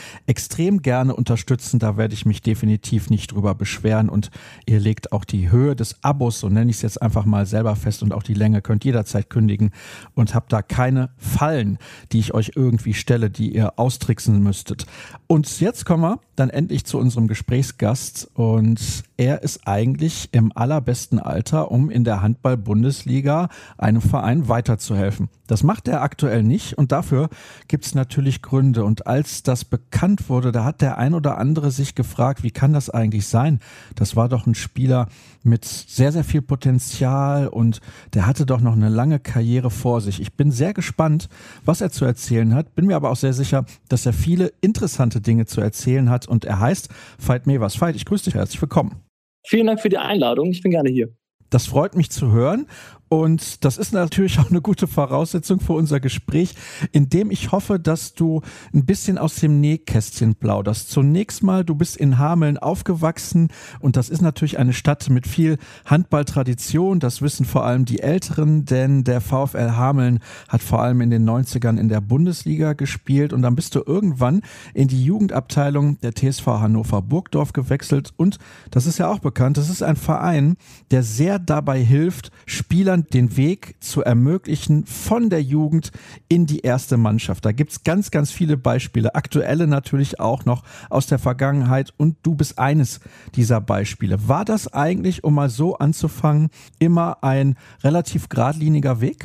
extrem gerne unterstützen. Da werde ich mich definitiv nicht drüber beschweren und ihr legt auch die Höhe des Abos, so nenne ich es jetzt einfach mal selber fest, und auch die Länge könnt jederzeit kündigen und habt da keine Fallen, die ich euch irgendwie stelle, die ihr austricksen müsstet. Und jetzt kommen wir dann endlich zu unserem Gesprächsgast und er ist eigentlich im allerbesten Alter, um in der Handball-Bundesliga einem Verein weiterzuhelfen. Das macht er aktuell nicht und dafür gibt es natürlich Gründe. Und als das bekannt wurde, da hat der ein oder andere sich gefragt, wie kann das eigentlich sein? Das war doch ein Spieler mit sehr, sehr viel Potenzial und der hatte doch noch eine lange Karriere vor sich. Ich bin sehr gespannt, was er zu erzählen hat, bin mir aber auch sehr sicher, dass er viele interessante Dinge zu erzählen hat und er heißt Veit Mevers. Veit, ich grüße dich, herzlich willkommen. Vielen Dank für die Einladung, ich bin gerne hier. Das freut mich zu hören und das ist natürlich auch eine gute Voraussetzung für unser Gespräch, in dem ich hoffe, dass du ein bisschen aus dem Nähkästchen plauderst. Zunächst mal, du bist in Hameln aufgewachsen und das ist natürlich eine Stadt mit viel Handballtradition, das wissen vor allem die Älteren, denn der VfL Hameln hat vor allem in den 90ern in der Bundesliga gespielt und dann bist du irgendwann in die Jugendabteilung der TSV Hannover Burgdorf gewechselt und das ist ja auch bekannt, das ist ein Verein, der sehr dabei hilft, Spielern den Weg zu ermöglichen von der Jugend in die erste Mannschaft. Da gibt's ganz, ganz viele Beispiele, aktuelle natürlich auch noch aus der Vergangenheit und du bist eines dieser Beispiele. War das eigentlich, um mal so anzufangen, immer ein relativ geradliniger Weg?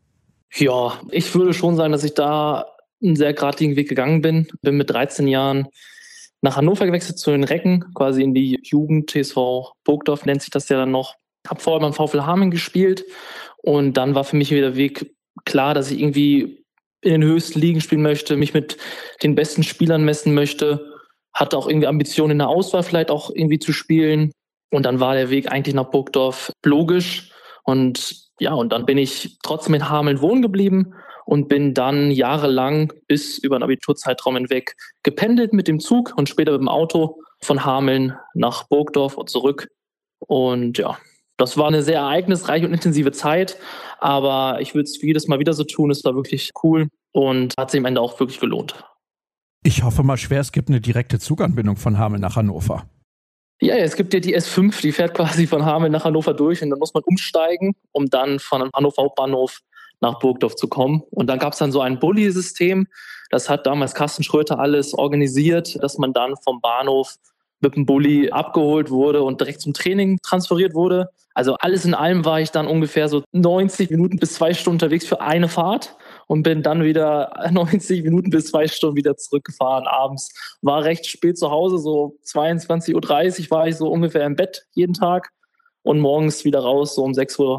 Ja, ich würde schon sagen, dass ich da einen sehr geradlinigen Weg gegangen bin. Bin mit 13 Jahren nach Hannover gewechselt zu den Recken, quasi in die Jugend TSV Burgdorf nennt sich das ja dann noch. Habe vorher beim VfL Hameln gespielt und dann war für mich wieder der Weg klar, dass ich irgendwie in den höchsten Ligen spielen möchte, mich mit den besten Spielern messen möchte, hatte auch irgendwie Ambitionen in der Auswahl vielleicht auch irgendwie zu spielen und dann war der Weg eigentlich nach Burgdorf logisch und ja, und dann bin ich trotzdem in Hameln wohnen geblieben und bin dann jahrelang bis über den Abiturzeitraum hinweg gependelt mit dem Zug und später mit dem Auto von Hameln nach Burgdorf und zurück und ja, das war eine sehr ereignisreiche und intensive Zeit, aber ich würde es jedes Mal wieder so tun. Es war wirklich cool und hat sich am Ende auch wirklich gelohnt. Ich hoffe mal schwer, es gibt eine direkte Zuganbindung von Hameln nach Hannover. Ja, es gibt ja die S5, die fährt quasi von Hameln nach Hannover durch und dann muss man umsteigen, um dann von Hannover Hauptbahnhof nach Burgdorf zu kommen. Und dann gab es dann so ein Bulli-System, das hat damals Carsten Schröter alles organisiert, dass man dann vom Bahnhof mit dem Bulli abgeholt wurde und direkt zum Training transferiert wurde. Also alles in allem war ich dann ungefähr so 90 Minuten bis 2 Stunden unterwegs für eine Fahrt und bin dann wieder 90 Minuten bis 2 Stunden wieder zurückgefahren abends. War recht spät zu Hause, so 22:30 Uhr war ich so ungefähr im Bett jeden Tag und morgens wieder raus, so um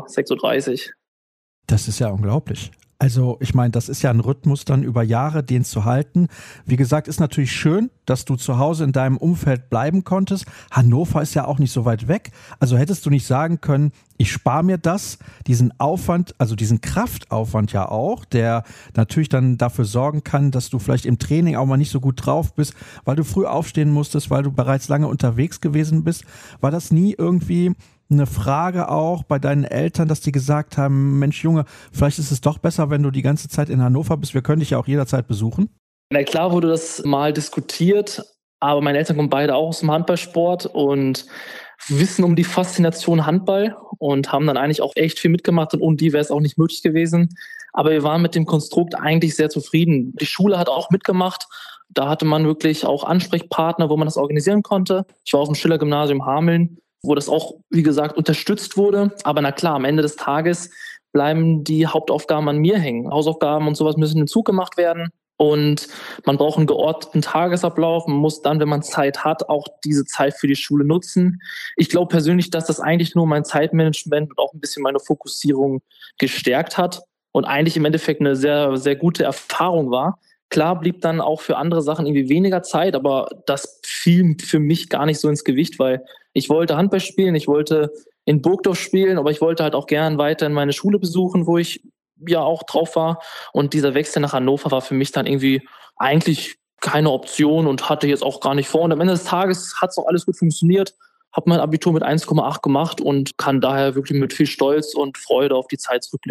6:30 Uhr. Das ist ja unglaublich. Also ich meine, das ist ja ein Rhythmus dann über Jahre, den zu halten. Wie gesagt, ist natürlich schön, dass du zu Hause in deinem Umfeld bleiben konntest. Hannover ist ja auch nicht so weit weg. Also hättest du nicht sagen können, ich spare mir das, diesen Aufwand, also diesen Kraftaufwand ja auch, der natürlich dann dafür sorgen kann, dass du vielleicht im Training auch mal nicht so gut drauf bist, weil du früh aufstehen musstest, weil du bereits lange unterwegs gewesen bist. War das nie irgendwie eine Frage auch bei deinen Eltern, dass die gesagt haben, Mensch Junge, vielleicht ist es doch besser, wenn du die ganze Zeit in Hannover bist, wir können dich ja auch jederzeit besuchen? Na klar wurde das mal diskutiert, aber meine Eltern kommen beide auch aus dem Handballsport und wissen um die Faszination Handball und haben dann eigentlich auch echt viel mitgemacht und ohne die wäre es auch nicht möglich gewesen. Aber wir waren mit dem Konstrukt eigentlich sehr zufrieden. Die Schule hat auch mitgemacht. Da hatte man wirklich auch Ansprechpartner, wo man das organisieren konnte. Ich war auf dem Schiller-Gymnasium Hameln, wo das auch, wie gesagt, unterstützt wurde. Aber na klar, am Ende des Tages bleiben die Hauptaufgaben an mir hängen. Hausaufgaben und sowas müssen im Zug gemacht werden. Und man braucht einen geordneten Tagesablauf. Man muss dann, wenn man Zeit hat, auch diese Zeit für die Schule nutzen. Ich glaube persönlich, dass das eigentlich nur mein Zeitmanagement und auch ein bisschen meine Fokussierung gestärkt hat und eigentlich im Endeffekt eine sehr, sehr gute Erfahrung war. Klar blieb dann auch für andere Sachen irgendwie weniger Zeit, aber das fiel für mich gar nicht so ins Gewicht, weil ich wollte Handball spielen, ich wollte in Burgdorf spielen, aber ich wollte halt auch gern weiter in meine Schule besuchen, wo ich ja auch drauf war. Und dieser Wechsel nach Hannover war für mich dann irgendwie eigentlich keine Option und hatte jetzt auch gar nicht vor. Und am Ende des Tages hat es auch alles gut funktioniert. Habe mein Abitur mit 1,8 gemacht und kann daher wirklich mit viel Stolz und Freude auf die Zeit zurückblicken.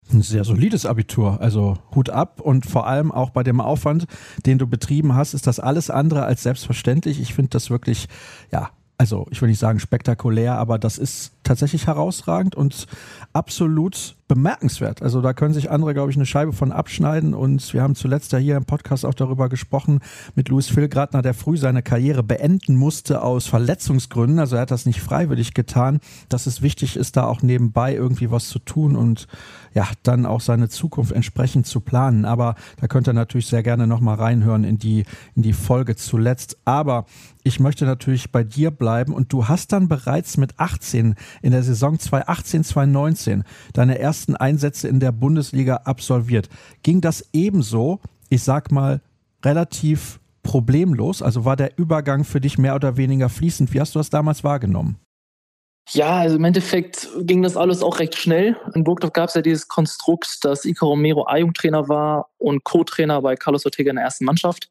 Ein sehr solides Abitur, also Hut ab, und vor allem auch bei dem Aufwand, den du betrieben hast, ist das alles andere als selbstverständlich. Ich finde das wirklich, ja, also ich will nicht sagen spektakulär, aber das ist tatsächlich herausragend und absolut bemerkenswert. Also da können sich andere, glaube ich, eine Scheibe von abschneiden, und wir haben zuletzt ja hier im Podcast auch darüber gesprochen mit Louis Vilgratner, der früh seine Karriere beenden musste aus Verletzungsgründen. Also er hat das nicht freiwillig getan, dass es wichtig ist, da auch nebenbei irgendwie was zu tun und ja, dann auch seine Zukunft entsprechend zu planen. Aber da könnt ihr natürlich sehr gerne nochmal reinhören in die Folge zuletzt. Aber ich möchte natürlich bei dir bleiben, und du hast dann bereits mit 18 in der Saison 2018/2019 deine ersten Einsätze in der Bundesliga absolviert. Ging das ebenso, ich sag mal, relativ problemlos? Also war der Übergang für dich mehr oder weniger fließend? Wie hast du das damals wahrgenommen? Ja, also im Endeffekt ging das alles auch recht schnell. In Burgdorf gab es ja dieses Konstrukt, dass Iker Romero A-Jugendtrainer war und Co-Trainer bei Carlos Ortega in der ersten Mannschaft.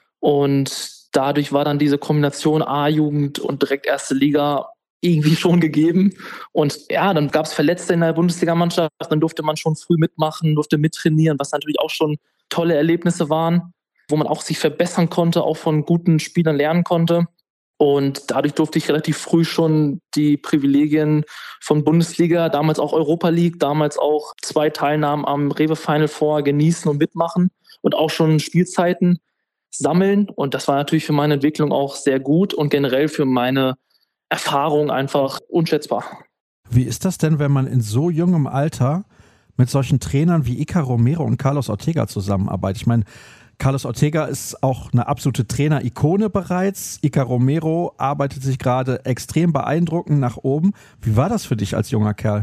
Und dadurch war dann diese Kombination A-Jugend und direkt erste Liga irgendwie schon gegeben. Und ja, dann gab es Verletzte in der Bundesligamannschaft, dann durfte man schon früh mitmachen, durfte mittrainieren, was natürlich auch schon tolle Erlebnisse waren, wo man auch sich verbessern konnte, auch von guten Spielern lernen konnte. Und dadurch durfte ich relativ früh schon die Privilegien von Bundesliga, damals auch Europa League, damals auch 2 Teilnahmen am Rewe Final Four genießen und mitmachen und auch schon Spielzeiten sammeln. Und das war natürlich für meine Entwicklung auch sehr gut und generell für meine Erfahrung einfach unschätzbar. Wie ist das denn, wenn man in so jungem Alter mit solchen Trainern wie Iker Romero und Carlos Ortega zusammenarbeitet? Ich meine, Carlos Ortega ist auch eine absolute Trainer-Ikone bereits. Iker Romero arbeitet sich gerade extrem beeindruckend nach oben. Wie war das für dich als junger Kerl?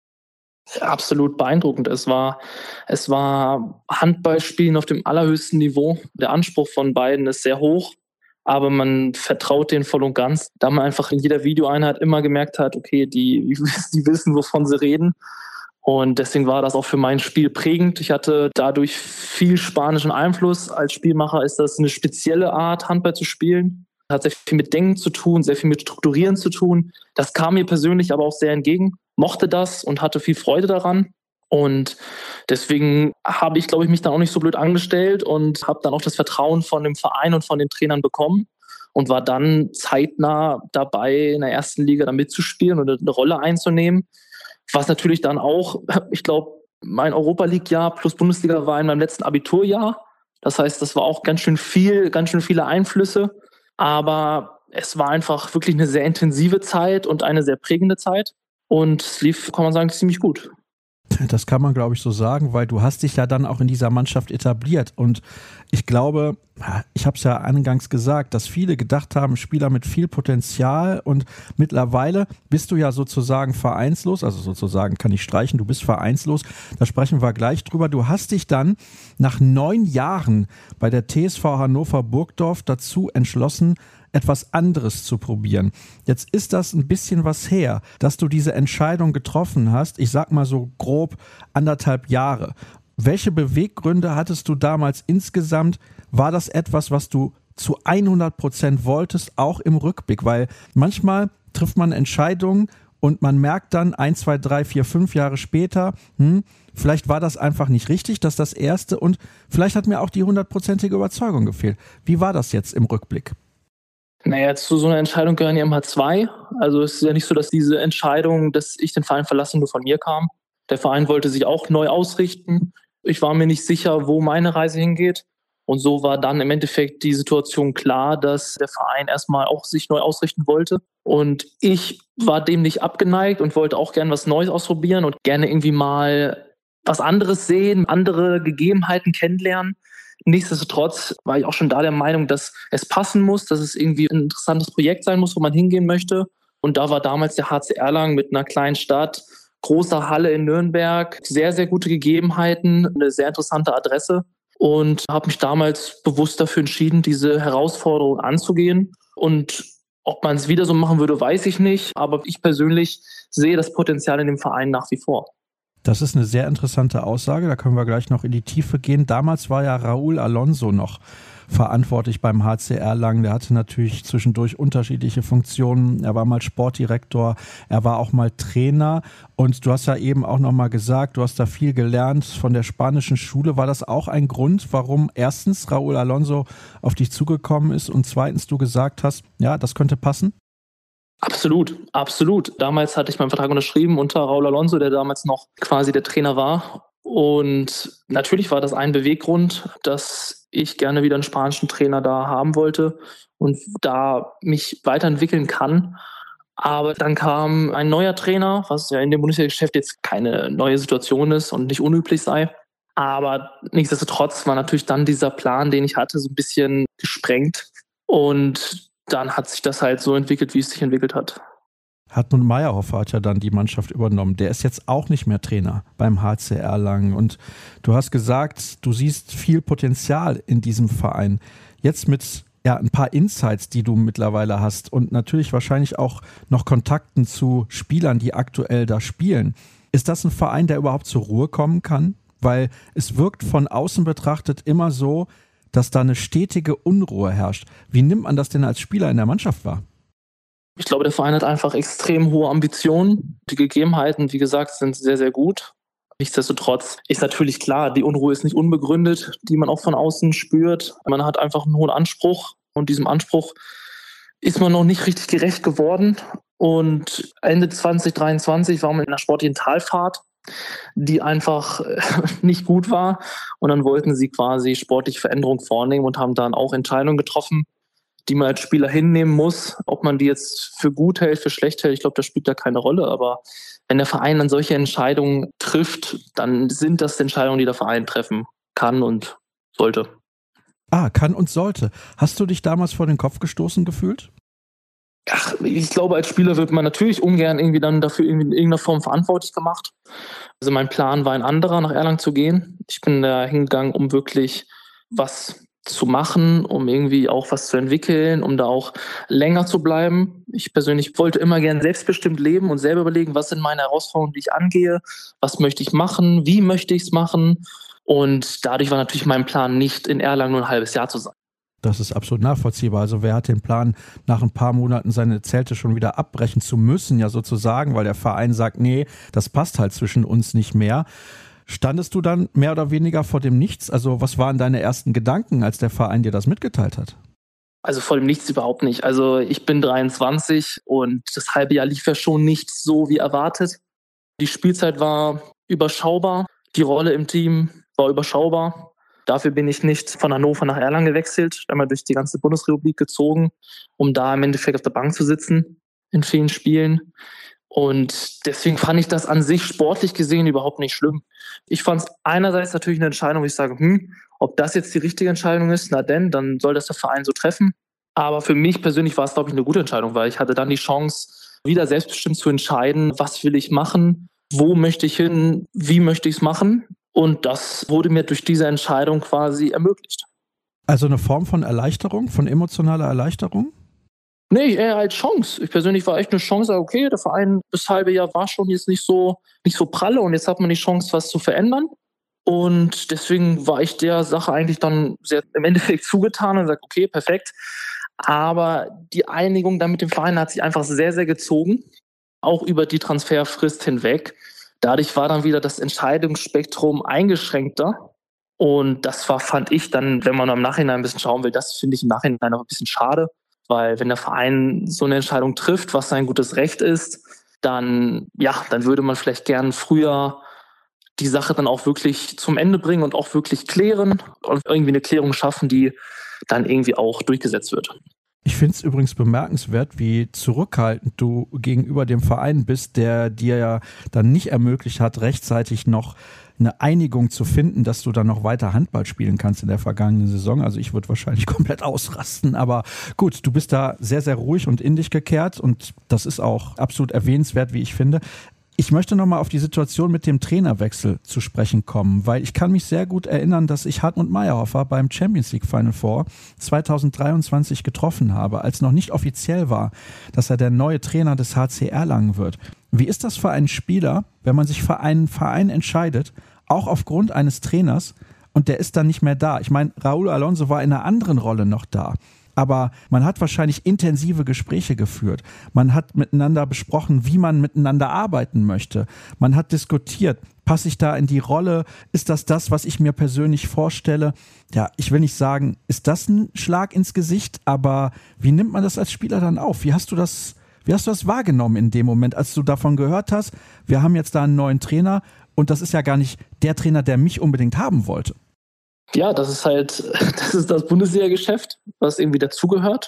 Absolut beeindruckend. Es war Handballspielen auf dem allerhöchsten Niveau. Der Anspruch von beiden ist sehr hoch, aber man vertraut denen voll und ganz. Da man einfach in jeder Videoeinheit immer gemerkt hat, okay, die wissen, wovon sie reden. Und deswegen war das auch für mein Spiel prägend. Ich hatte dadurch viel spanischen Einfluss. Als Spielmacher ist das eine spezielle Art, Handball zu spielen. Hat sehr viel mit Denken zu tun, sehr viel mit Strukturieren zu tun. Das kam mir persönlich aber auch sehr entgegen. Mochte das und hatte viel Freude daran. Und deswegen habe ich, glaube ich, mich dann auch nicht so blöd angestellt und habe dann auch das Vertrauen von dem Verein und von den Trainern bekommen und war dann zeitnah dabei, in der ersten Liga da mitzuspielen und eine Rolle einzunehmen. Was natürlich dann auch, ich glaube, mein Europa-League-Jahr plus Bundesliga war in meinem letzten Abiturjahr. Das heißt, das war auch ganz schön viele Einflüsse. Aber es war einfach wirklich eine sehr intensive Zeit und eine sehr prägende Zeit. Und es lief, kann man sagen, ziemlich gut. Das kann man, glaube ich, so sagen, weil du hast dich ja dann auch in dieser Mannschaft etabliert. Und ich glaube, ich habe es ja eingangs gesagt, dass viele gedacht haben, Spieler mit viel Potenzial, und mittlerweile bist du ja sozusagen vereinslos, also sozusagen kann ich streichen, du bist vereinslos, da sprechen wir gleich drüber. Du hast dich dann nach 9 Jahren bei der TSV Hannover Burgdorf dazu entschlossen, etwas anderes zu probieren. Jetzt ist das ein bisschen was her, dass du diese Entscheidung getroffen hast, ich sag mal so grob 1,5 Jahre. Welche Beweggründe hattest du damals insgesamt? War das etwas, was du zu 100% wolltest, auch im Rückblick? Weil manchmal trifft man Entscheidungen und man merkt dann 1, 2, 3, 4, 5 Jahre später, vielleicht war das einfach nicht richtig, das ist das Erste, und vielleicht hat mir auch die 100%ige Überzeugung gefehlt. Wie war das jetzt im Rückblick? Naja, zu so einer Entscheidung gehören ja immer 2. Also es ist ja nicht so, dass diese Entscheidung, dass ich den Verein verlasse, nur von mir kam. Der Verein wollte sich auch neu ausrichten. Ich war mir nicht sicher, wo meine Reise hingeht. Und so war dann im Endeffekt die Situation klar, dass der Verein erstmal auch sich neu ausrichten wollte. Und ich war dem nicht abgeneigt und wollte auch gerne was Neues ausprobieren und gerne irgendwie mal was anderes sehen, andere Gegebenheiten kennenlernen. Nichtsdestotrotz war ich auch schon da der Meinung, dass es passen muss, dass es irgendwie ein interessantes Projekt sein muss, wo man hingehen möchte. Und da war damals der HC Erlangen mit einer kleinen Stadt, großer Halle in Nürnberg, sehr, sehr gute Gegebenheiten, eine sehr interessante Adresse. Und habe mich damals bewusst dafür entschieden, diese Herausforderung anzugehen. Und ob man es wieder so machen würde, weiß ich nicht. Aber ich persönlich sehe das Potenzial in dem Verein nach wie vor. Das ist eine sehr interessante Aussage, da können wir gleich noch in die Tiefe gehen. Damals war ja Raúl Alonso noch verantwortlich beim HC Erlangen. Der hatte natürlich zwischendurch unterschiedliche Funktionen. Er war mal Sportdirektor, er war auch mal Trainer. Und du hast ja eben auch nochmal gesagt, du hast da viel gelernt von der spanischen Schule. War das auch ein Grund, warum erstens Raúl Alonso auf dich zugekommen ist und zweitens du gesagt hast, ja, das könnte passen? Absolut, absolut. Damals hatte ich meinen Vertrag unterschrieben unter Raúl Alonso, der damals noch quasi der Trainer war. Und natürlich war das ein Beweggrund, dass ich gerne wieder einen spanischen Trainer da haben wollte und da mich weiterentwickeln kann. Aber dann kam ein neuer Trainer, was ja in dem Bundesliga-Geschäft jetzt keine neue Situation ist und nicht unüblich sei. Aber nichtsdestotrotz war natürlich dann dieser Plan, den ich hatte, so ein bisschen gesprengt. Und dann hat sich das halt so entwickelt, wie es sich entwickelt hat. Hartmut Mayerhofer hat ja dann die Mannschaft übernommen. Der ist jetzt auch nicht mehr Trainer beim HC Erlangen. Und du hast gesagt, du siehst viel Potenzial in diesem Verein. Jetzt mit ein paar Insights, die du mittlerweile hast und natürlich wahrscheinlich auch noch Kontakten zu Spielern, die aktuell da spielen. Ist das ein Verein, der überhaupt zur Ruhe kommen kann? Weil es wirkt von außen betrachtet immer so, dass da eine stetige Unruhe herrscht. Wie nimmt man das denn als Spieler in der Mannschaft wahr? Ich glaube, der Verein hat einfach extrem hohe Ambitionen. Die Gegebenheiten, wie gesagt, sind sehr, sehr gut. Nichtsdestotrotz ist natürlich klar, die Unruhe ist nicht unbegründet, die man auch von außen spürt. Man hat einfach einen hohen Anspruch und diesem Anspruch ist man noch nicht richtig gerecht geworden. Und Ende 2023 waren wir in einer sportlichen Talfahrt, die einfach nicht gut war. Und dann wollten sie quasi sportliche Veränderungen vornehmen und haben dann auch Entscheidungen getroffen, die man als Spieler hinnehmen muss. Ob man die jetzt für gut hält, für schlecht hält, ich glaube, das spielt da keine Rolle. Aber wenn der Verein dann solche Entscheidungen trifft, dann sind das Entscheidungen, die der Verein treffen kann und sollte. Kann und sollte. Hast du dich damals vor den Kopf gestoßen gefühlt? Ach, ich glaube, als Spieler wird man natürlich ungern irgendwie dann dafür in irgendeiner Form verantwortlich gemacht. Also mein Plan war ein anderer, nach Erlangen zu gehen. Ich bin da hingegangen, um wirklich was zu machen, um irgendwie auch was zu entwickeln, um da auch länger zu bleiben. Ich persönlich wollte immer gerne selbstbestimmt leben und selber überlegen, was sind meine Herausforderungen, die ich angehe, was möchte ich machen, wie möchte ich es machen. Und dadurch war natürlich mein Plan, nicht in Erlangen nur ein halbes Jahr zu sein. Das ist absolut nachvollziehbar. Also wer hat den Plan, nach ein paar Monaten seine Zelte schon wieder abbrechen zu müssen, ja sozusagen, weil der Verein sagt, nee, das passt halt zwischen uns nicht mehr. Standest du dann mehr oder weniger vor dem Nichts? Also was waren deine ersten Gedanken, als der Verein dir das mitgeteilt hat? Also vor dem Nichts überhaupt nicht. Also ich bin 23 und das halbe Jahr lief ja schon nicht so wie erwartet. Die Spielzeit war überschaubar, die Rolle im Team war überschaubar. Dafür bin ich nicht von Hannover nach Erlangen gewechselt, einmal durch die ganze Bundesrepublik gezogen, um da im Endeffekt auf der Bank zu sitzen in vielen Spielen. Und deswegen fand ich das an sich sportlich gesehen überhaupt nicht schlimm. Ich fand es einerseits natürlich eine Entscheidung, wo ich sage, ob das jetzt die richtige Entscheidung ist, dann soll das der Verein so treffen. Aber für mich persönlich war es, glaube ich, eine gute Entscheidung, weil ich hatte dann die Chance, wieder selbstbestimmt zu entscheiden, was will ich machen, wo möchte ich hin, wie möchte ich es machen. Und das wurde mir durch diese Entscheidung quasi ermöglicht. Also eine Form von Erleichterung, von emotionaler Erleichterung? Nee, eher als Chance. Ich persönlich war echt eine Chance, okay, der Verein das halbe Jahr war schon jetzt nicht so pralle und jetzt hat man die Chance, was zu verändern. Und deswegen war ich der Sache eigentlich dann sehr im Endeffekt zugetan und gesagt, okay, perfekt. Aber die Einigung dann mit dem Verein hat sich einfach sehr, sehr gezogen, auch über die Transferfrist hinweg. Dadurch war dann wieder das Entscheidungsspektrum eingeschränkter. Und das fand ich dann, wenn man im Nachhinein ein bisschen schauen will, das finde ich im Nachhinein auch ein bisschen schade. Weil wenn der Verein so eine Entscheidung trifft, was sein gutes Recht ist, dann würde man vielleicht gern früher die Sache dann auch wirklich zum Ende bringen und auch wirklich klären und irgendwie eine Klärung schaffen, die dann irgendwie auch durchgesetzt wird. Ich finde es übrigens bemerkenswert, wie zurückhaltend du gegenüber dem Verein bist, der dir ja dann nicht ermöglicht hat, rechtzeitig noch eine Einigung zu finden, dass du dann noch weiter Handball spielen kannst in der vergangenen Saison. Also ich würde wahrscheinlich komplett ausrasten, aber gut, du bist da sehr, sehr ruhig und in dich gekehrt und das ist auch absolut erwähnenswert, wie ich finde. Ich möchte nochmal auf die Situation mit dem Trainerwechsel zu sprechen kommen, weil ich kann mich sehr gut erinnern, dass ich Hartmut Mayerhofer beim Champions League Final Four 2023 getroffen habe, als noch nicht offiziell war, dass er der neue Trainer des HC Erlangen wird. Wie ist das für einen Spieler, wenn man sich für einen Verein entscheidet, auch aufgrund eines Trainers, und der ist dann nicht mehr da? Ich meine, Raúl Alonso war in einer anderen Rolle noch da. Aber man hat wahrscheinlich intensive Gespräche geführt. Man hat miteinander besprochen, wie man miteinander arbeiten möchte. Man hat diskutiert, passe ich da in die Rolle? Ist das, was ich mir persönlich vorstelle? Ja, ich will nicht sagen, ist das ein Schlag ins Gesicht? Aber wie nimmt man das als Spieler dann auf? Wie hast du das wahrgenommen in dem Moment, als du davon gehört hast, wir haben jetzt da einen neuen Trainer und das ist ja gar nicht der Trainer, der mich unbedingt haben wollte? Ja, das ist das Bundesliga-Geschäft, was irgendwie dazugehört.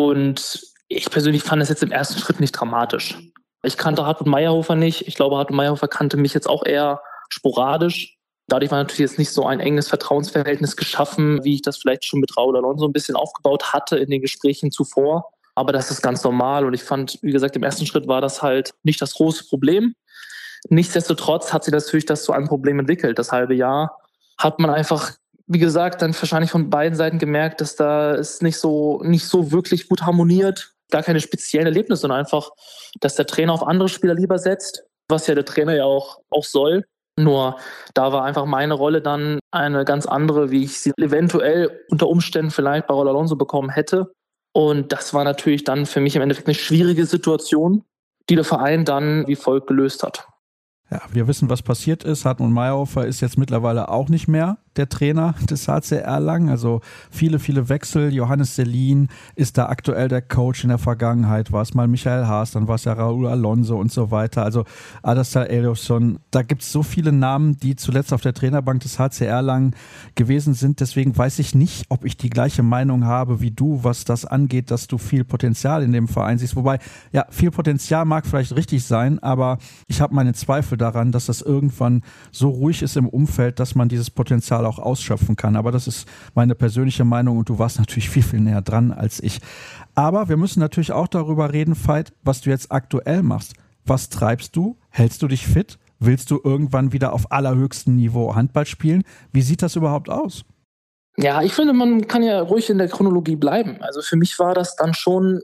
Und ich persönlich fand es jetzt im ersten Schritt nicht dramatisch. Ich kannte Hartmut Mayerhofer nicht. Ich glaube, Hartmut Mayerhofer kannte mich jetzt auch eher sporadisch. Dadurch war natürlich jetzt nicht so ein enges Vertrauensverhältnis geschaffen, wie ich das vielleicht schon mit Raúl Alonso ein bisschen aufgebaut hatte in den Gesprächen zuvor. Aber das ist ganz normal. Und ich fand, wie gesagt, im ersten Schritt war das halt nicht das große Problem. Nichtsdestotrotz hat sich natürlich das zu einem Problem entwickelt. Das halbe Jahr hat man einfach, wie gesagt, dann wahrscheinlich von beiden Seiten gemerkt, dass da es nicht so wirklich gut harmoniert. Gar keine speziellen Erlebnisse, sondern einfach, dass der Trainer auf andere Spieler lieber setzt, was ja der Trainer ja auch soll. Nur da war einfach meine Rolle dann eine ganz andere, wie ich sie eventuell unter Umständen vielleicht bei Raúl Alonso bekommen hätte. Und das war natürlich dann für mich im Endeffekt eine schwierige Situation, die der Verein dann wie folgt gelöst hat. Ja, wir wissen, was passiert ist. Hartmut Mayerhofer ist jetzt mittlerweile auch nicht mehr der Trainer des HC Erlangen. Also viele Wechsel. Johannes Selin ist da aktuell der Coach. In der Vergangenheit war es mal Michael Haas, dann war es ja Raúl Alonso und so weiter. Also Adastar Elofsson. Da gibt es so viele Namen, die zuletzt auf der Trainerbank des HC Erlangen gewesen sind. Deswegen weiß ich nicht, ob ich die gleiche Meinung habe wie du, was das angeht, dass du viel Potenzial in dem Verein siehst. Wobei, ja, viel Potenzial mag vielleicht richtig sein, aber ich habe meine Zweifel daran, dass das irgendwann so ruhig ist im Umfeld, dass man dieses Potenzial auch ausschöpfen kann. Aber das ist meine persönliche Meinung und du warst natürlich viel näher dran als ich. Aber wir müssen natürlich auch darüber reden, Veit, was du jetzt aktuell machst. Was treibst du? Hältst du dich fit? Willst du irgendwann wieder auf allerhöchstem Niveau Handball spielen? Wie sieht das überhaupt aus? Ja, ich finde, man kann ja ruhig in der Chronologie bleiben. Also für mich war das dann schon,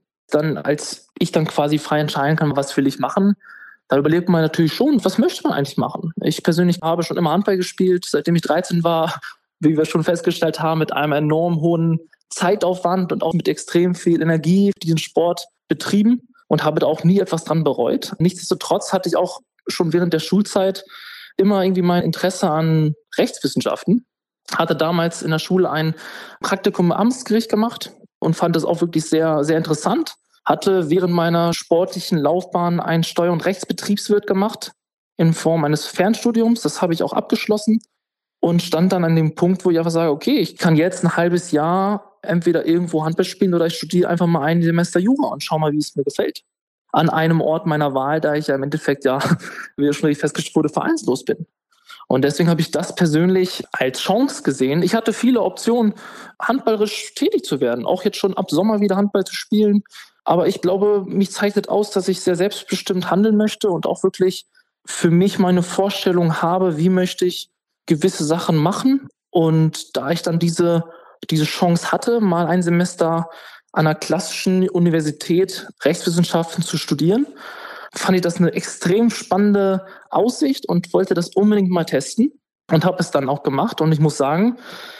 als ich dann quasi frei entscheiden kann, was will ich machen, da überlegt man natürlich schon, was möchte man eigentlich machen? Ich persönlich habe schon immer Handball gespielt, seitdem ich 13 war, wie wir schon festgestellt haben, mit einem enorm hohen Zeitaufwand und auch mit extrem viel Energie diesen Sport betrieben und habe da auch nie etwas dran bereut. Nichtsdestotrotz hatte ich auch schon während der Schulzeit immer irgendwie mein Interesse an Rechtswissenschaften. Hatte damals in der Schule ein Praktikum im Amtsgericht gemacht und fand das auch wirklich sehr, sehr interessant. Hatte während meiner sportlichen Laufbahn einen Steuer- und Rechtsbetriebswirt gemacht in Form eines Fernstudiums. Das habe ich auch abgeschlossen und stand dann an dem Punkt, wo ich einfach sage, okay, ich kann jetzt ein halbes Jahr entweder irgendwo Handball spielen oder ich studiere einfach mal ein Semester Jura und schau mal, wie es mir gefällt. An einem Ort meiner Wahl, da ich ja im Endeffekt wie schon richtig festgestellt wurde, vereinslos bin. Und deswegen habe ich das persönlich als Chance gesehen. Ich hatte viele Optionen, handballerisch tätig zu werden, auch jetzt schon ab Sommer wieder Handball zu spielen. Aber ich glaube, mich zeichnet aus, dass ich sehr selbstbestimmt handeln möchte und auch wirklich für mich meine Vorstellung habe, wie möchte ich gewisse Sachen machen. Und da ich dann diese Chance hatte, mal ein Semester an einer klassischen Universität Rechtswissenschaften zu studieren, fand ich das eine extrem spannende Aussicht und wollte das unbedingt mal testen und habe es dann auch gemacht. Und ich muss sagen,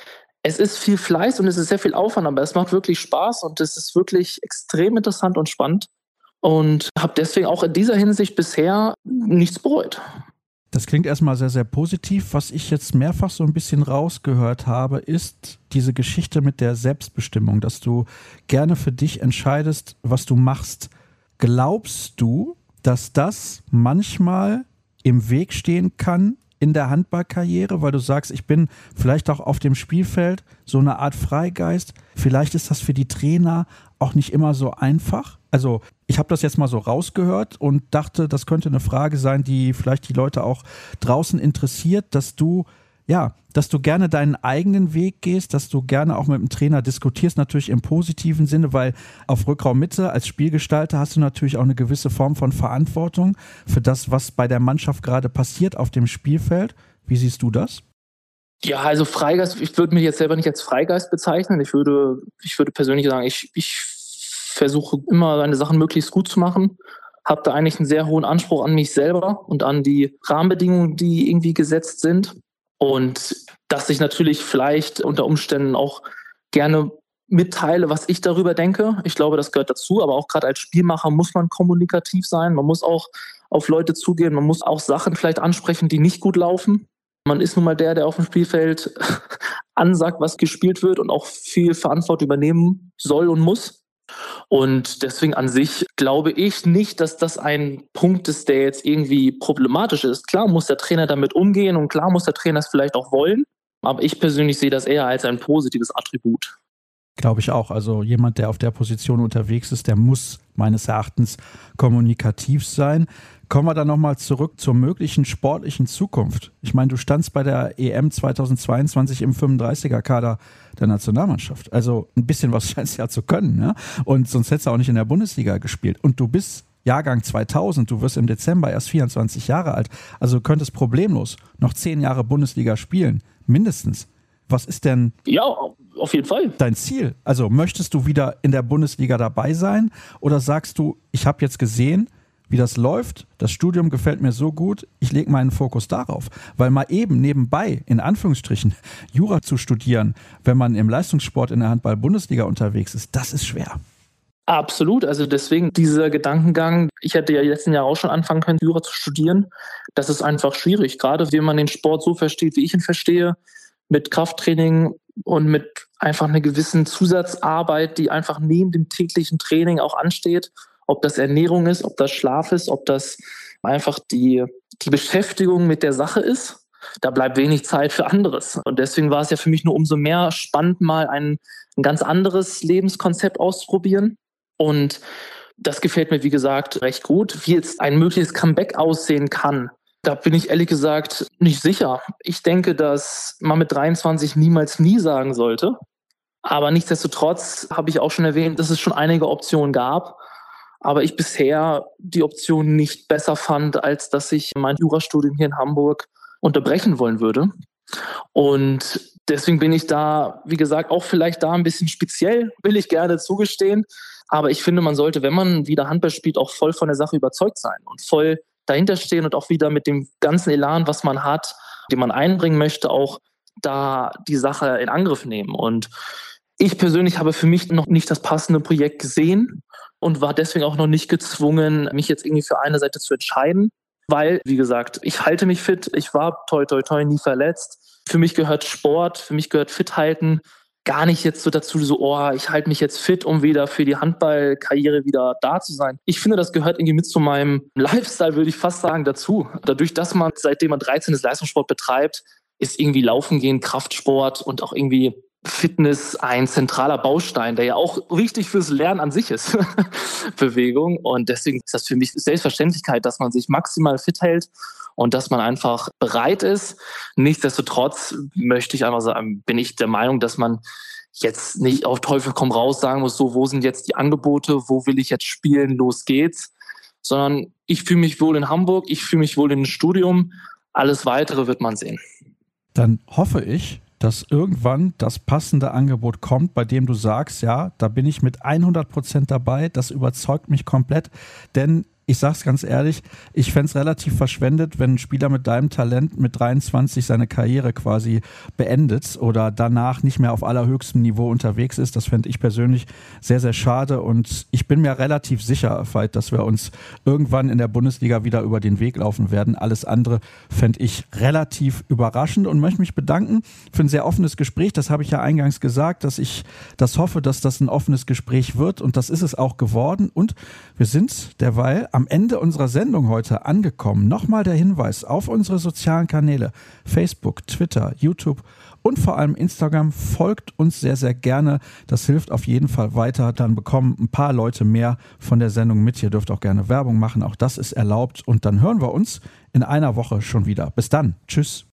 es ist viel Fleiß und es ist sehr viel Aufwand, aber es macht wirklich Spaß und es ist wirklich extrem interessant und spannend und habe deswegen auch in dieser Hinsicht bisher nichts bereut. Das klingt erstmal sehr, sehr positiv. Was ich jetzt mehrfach so ein bisschen rausgehört habe, ist diese Geschichte mit der Selbstbestimmung, dass du gerne für dich entscheidest, was du machst. Glaubst du, dass das manchmal im Weg stehen kann in der Handballkarriere, weil du sagst, ich bin vielleicht auch auf dem Spielfeld so eine Art Freigeist. Vielleicht ist das für die Trainer auch nicht immer so einfach. Also ich habe das jetzt mal so rausgehört und dachte, das könnte eine Frage sein, die vielleicht die Leute auch draußen interessiert, dass du gerne deinen eigenen Weg gehst, dass du gerne auch mit dem Trainer diskutierst, natürlich im positiven Sinne, weil auf Rückraummitte als Spielgestalter hast du natürlich auch eine gewisse Form von Verantwortung für das, was bei der Mannschaft gerade passiert auf dem Spielfeld. Wie siehst du das? Ja, also Freigeist, ich würde mich jetzt selber nicht als Freigeist bezeichnen. Ich würde persönlich sagen, ich versuche immer meine Sachen möglichst gut zu machen. habe da eigentlich einen sehr hohen Anspruch an mich selber und an die Rahmenbedingungen, die irgendwie gesetzt sind. Und dass ich natürlich vielleicht unter Umständen auch gerne mitteile, was ich darüber denke. Ich glaube, das gehört dazu, aber auch gerade als Spielmacher muss man kommunikativ sein. Man muss auch auf Leute zugehen, man muss auch Sachen vielleicht ansprechen, die nicht gut laufen. Man ist nun mal der auf dem Spielfeld ansagt, was gespielt wird und auch viel Verantwortung übernehmen soll und muss. Und deswegen an sich glaube ich nicht, dass das ein Punkt ist, der jetzt irgendwie problematisch ist. Klar muss der Trainer damit umgehen und klar muss der Trainer es vielleicht auch wollen. Aber ich persönlich sehe das eher als ein positives Attribut. Glaube ich auch. Also jemand, der auf der Position unterwegs ist, der muss meines Erachtens kommunikativ sein. Kommen wir dann nochmal zurück zur möglichen sportlichen Zukunft. Ich meine, du standst bei der EM 2022 im 35er-Kader der Nationalmannschaft. Also ein bisschen was scheinst du ja zu können, ne? Und sonst hättest du auch nicht in der Bundesliga gespielt. Und du bist Jahrgang 2000, du wirst im Dezember erst 24 Jahre alt. Also du könntest problemlos noch 10 Jahre Bundesliga spielen, mindestens. Was ist denn auf jeden Fall dein Ziel? Also möchtest du wieder in der Bundesliga dabei sein oder sagst du, ich habe jetzt gesehen, wie das läuft, das Studium gefällt mir so gut, ich lege meinen Fokus darauf. Weil mal eben nebenbei, in Anführungsstrichen, Jura zu studieren, wenn man im Leistungssport in der Handball-Bundesliga unterwegs ist, das ist schwer. Absolut, also deswegen dieser Gedankengang, ich hätte ja letzten Jahr auch schon anfangen können, Jura zu studieren, das ist einfach schwierig, gerade wenn man den Sport so versteht, wie ich ihn verstehe, mit Krafttraining und mit einfach einer gewissen Zusatzarbeit, die einfach neben dem täglichen Training auch ansteht, ob das Ernährung ist, ob das Schlaf ist, ob das einfach die Beschäftigung mit der Sache ist, da bleibt wenig Zeit für anderes. Und deswegen war es ja für mich nur umso mehr spannend, mal ein ganz anderes Lebenskonzept auszuprobieren. Und das gefällt mir, wie gesagt, recht gut. Wie jetzt ein mögliches Comeback aussehen kann, da bin ich ehrlich gesagt nicht sicher. Ich denke, dass man mit 23 niemals nie sagen sollte. Aber nichtsdestotrotz habe ich auch schon erwähnt, dass es schon einige Optionen gab. Aber ich bisher die Option nicht besser fand, als dass ich mein Jurastudium hier in Hamburg unterbrechen wollen würde. Und deswegen bin ich da, wie gesagt, auch vielleicht da ein bisschen speziell, will ich gerne zugestehen. Aber ich finde, man sollte, wenn man wieder Handball spielt, auch voll von der Sache überzeugt sein und voll dahinter stehen und auch wieder mit dem ganzen Elan, was man hat, den man einbringen möchte, auch da die Sache in Angriff nehmen. Und ich persönlich habe für mich noch nicht das passende Projekt gesehen und war deswegen auch noch nicht gezwungen, mich jetzt irgendwie für eine Seite zu entscheiden. Weil, wie gesagt, ich halte mich fit, ich war toi toi toi nie verletzt. Für mich gehört Sport, für mich gehört Fit halten. Gar nicht jetzt so dazu, ich halte mich jetzt fit, um wieder für die Handballkarriere wieder da zu sein. Ich finde, das gehört irgendwie mit zu meinem Lifestyle, würde ich fast sagen, dazu. Dadurch, dass man, seitdem man 13 ist, Leistungssport betreibt, ist irgendwie Laufen gehen, Kraftsport und auch irgendwie Fitness ein zentraler Baustein, der ja auch wichtig fürs Lernen an sich ist, Bewegung. Und deswegen ist das für mich Selbstverständlichkeit, dass man sich maximal fit hält und dass man einfach bereit ist. Nichtsdestotrotz möchte ich einfach sagen, bin ich der Meinung, dass man jetzt nicht auf Teufel komm raus sagen muss, so, wo sind jetzt die Angebote, wo will ich jetzt spielen, los geht's. Sondern ich fühle mich wohl in Hamburg, ich fühle mich wohl in dem Studium, alles Weitere wird man sehen. Dann hoffe ich, dass irgendwann das passende Angebot kommt, bei dem du sagst, ja, da bin ich mit 100% dabei, das überzeugt mich komplett, denn ich sag's ganz ehrlich, ich fänd's relativ verschwendet, wenn ein Spieler mit deinem Talent mit 23 seine Karriere quasi beendet oder danach nicht mehr auf allerhöchstem Niveau unterwegs ist. Das fände ich persönlich sehr, sehr schade und ich bin mir relativ sicher, Veit, dass wir uns irgendwann in der Bundesliga wieder über den Weg laufen werden. Alles andere fände ich relativ überraschend und möchte mich bedanken für ein sehr offenes Gespräch. Das habe ich ja eingangs gesagt, dass ich das hoffe, dass das ein offenes Gespräch wird und das ist es auch geworden und wir sind derweil am Ende unserer Sendung heute angekommen. Nochmal der Hinweis auf unsere sozialen Kanäle, Facebook, Twitter, YouTube und vor allem Instagram. Folgt uns sehr, sehr gerne. Das hilft auf jeden Fall weiter. Dann bekommen ein paar Leute mehr von der Sendung mit. Ihr dürft auch gerne Werbung machen. Auch das ist erlaubt. Und dann hören wir uns in einer Woche schon wieder. Bis dann. Tschüss.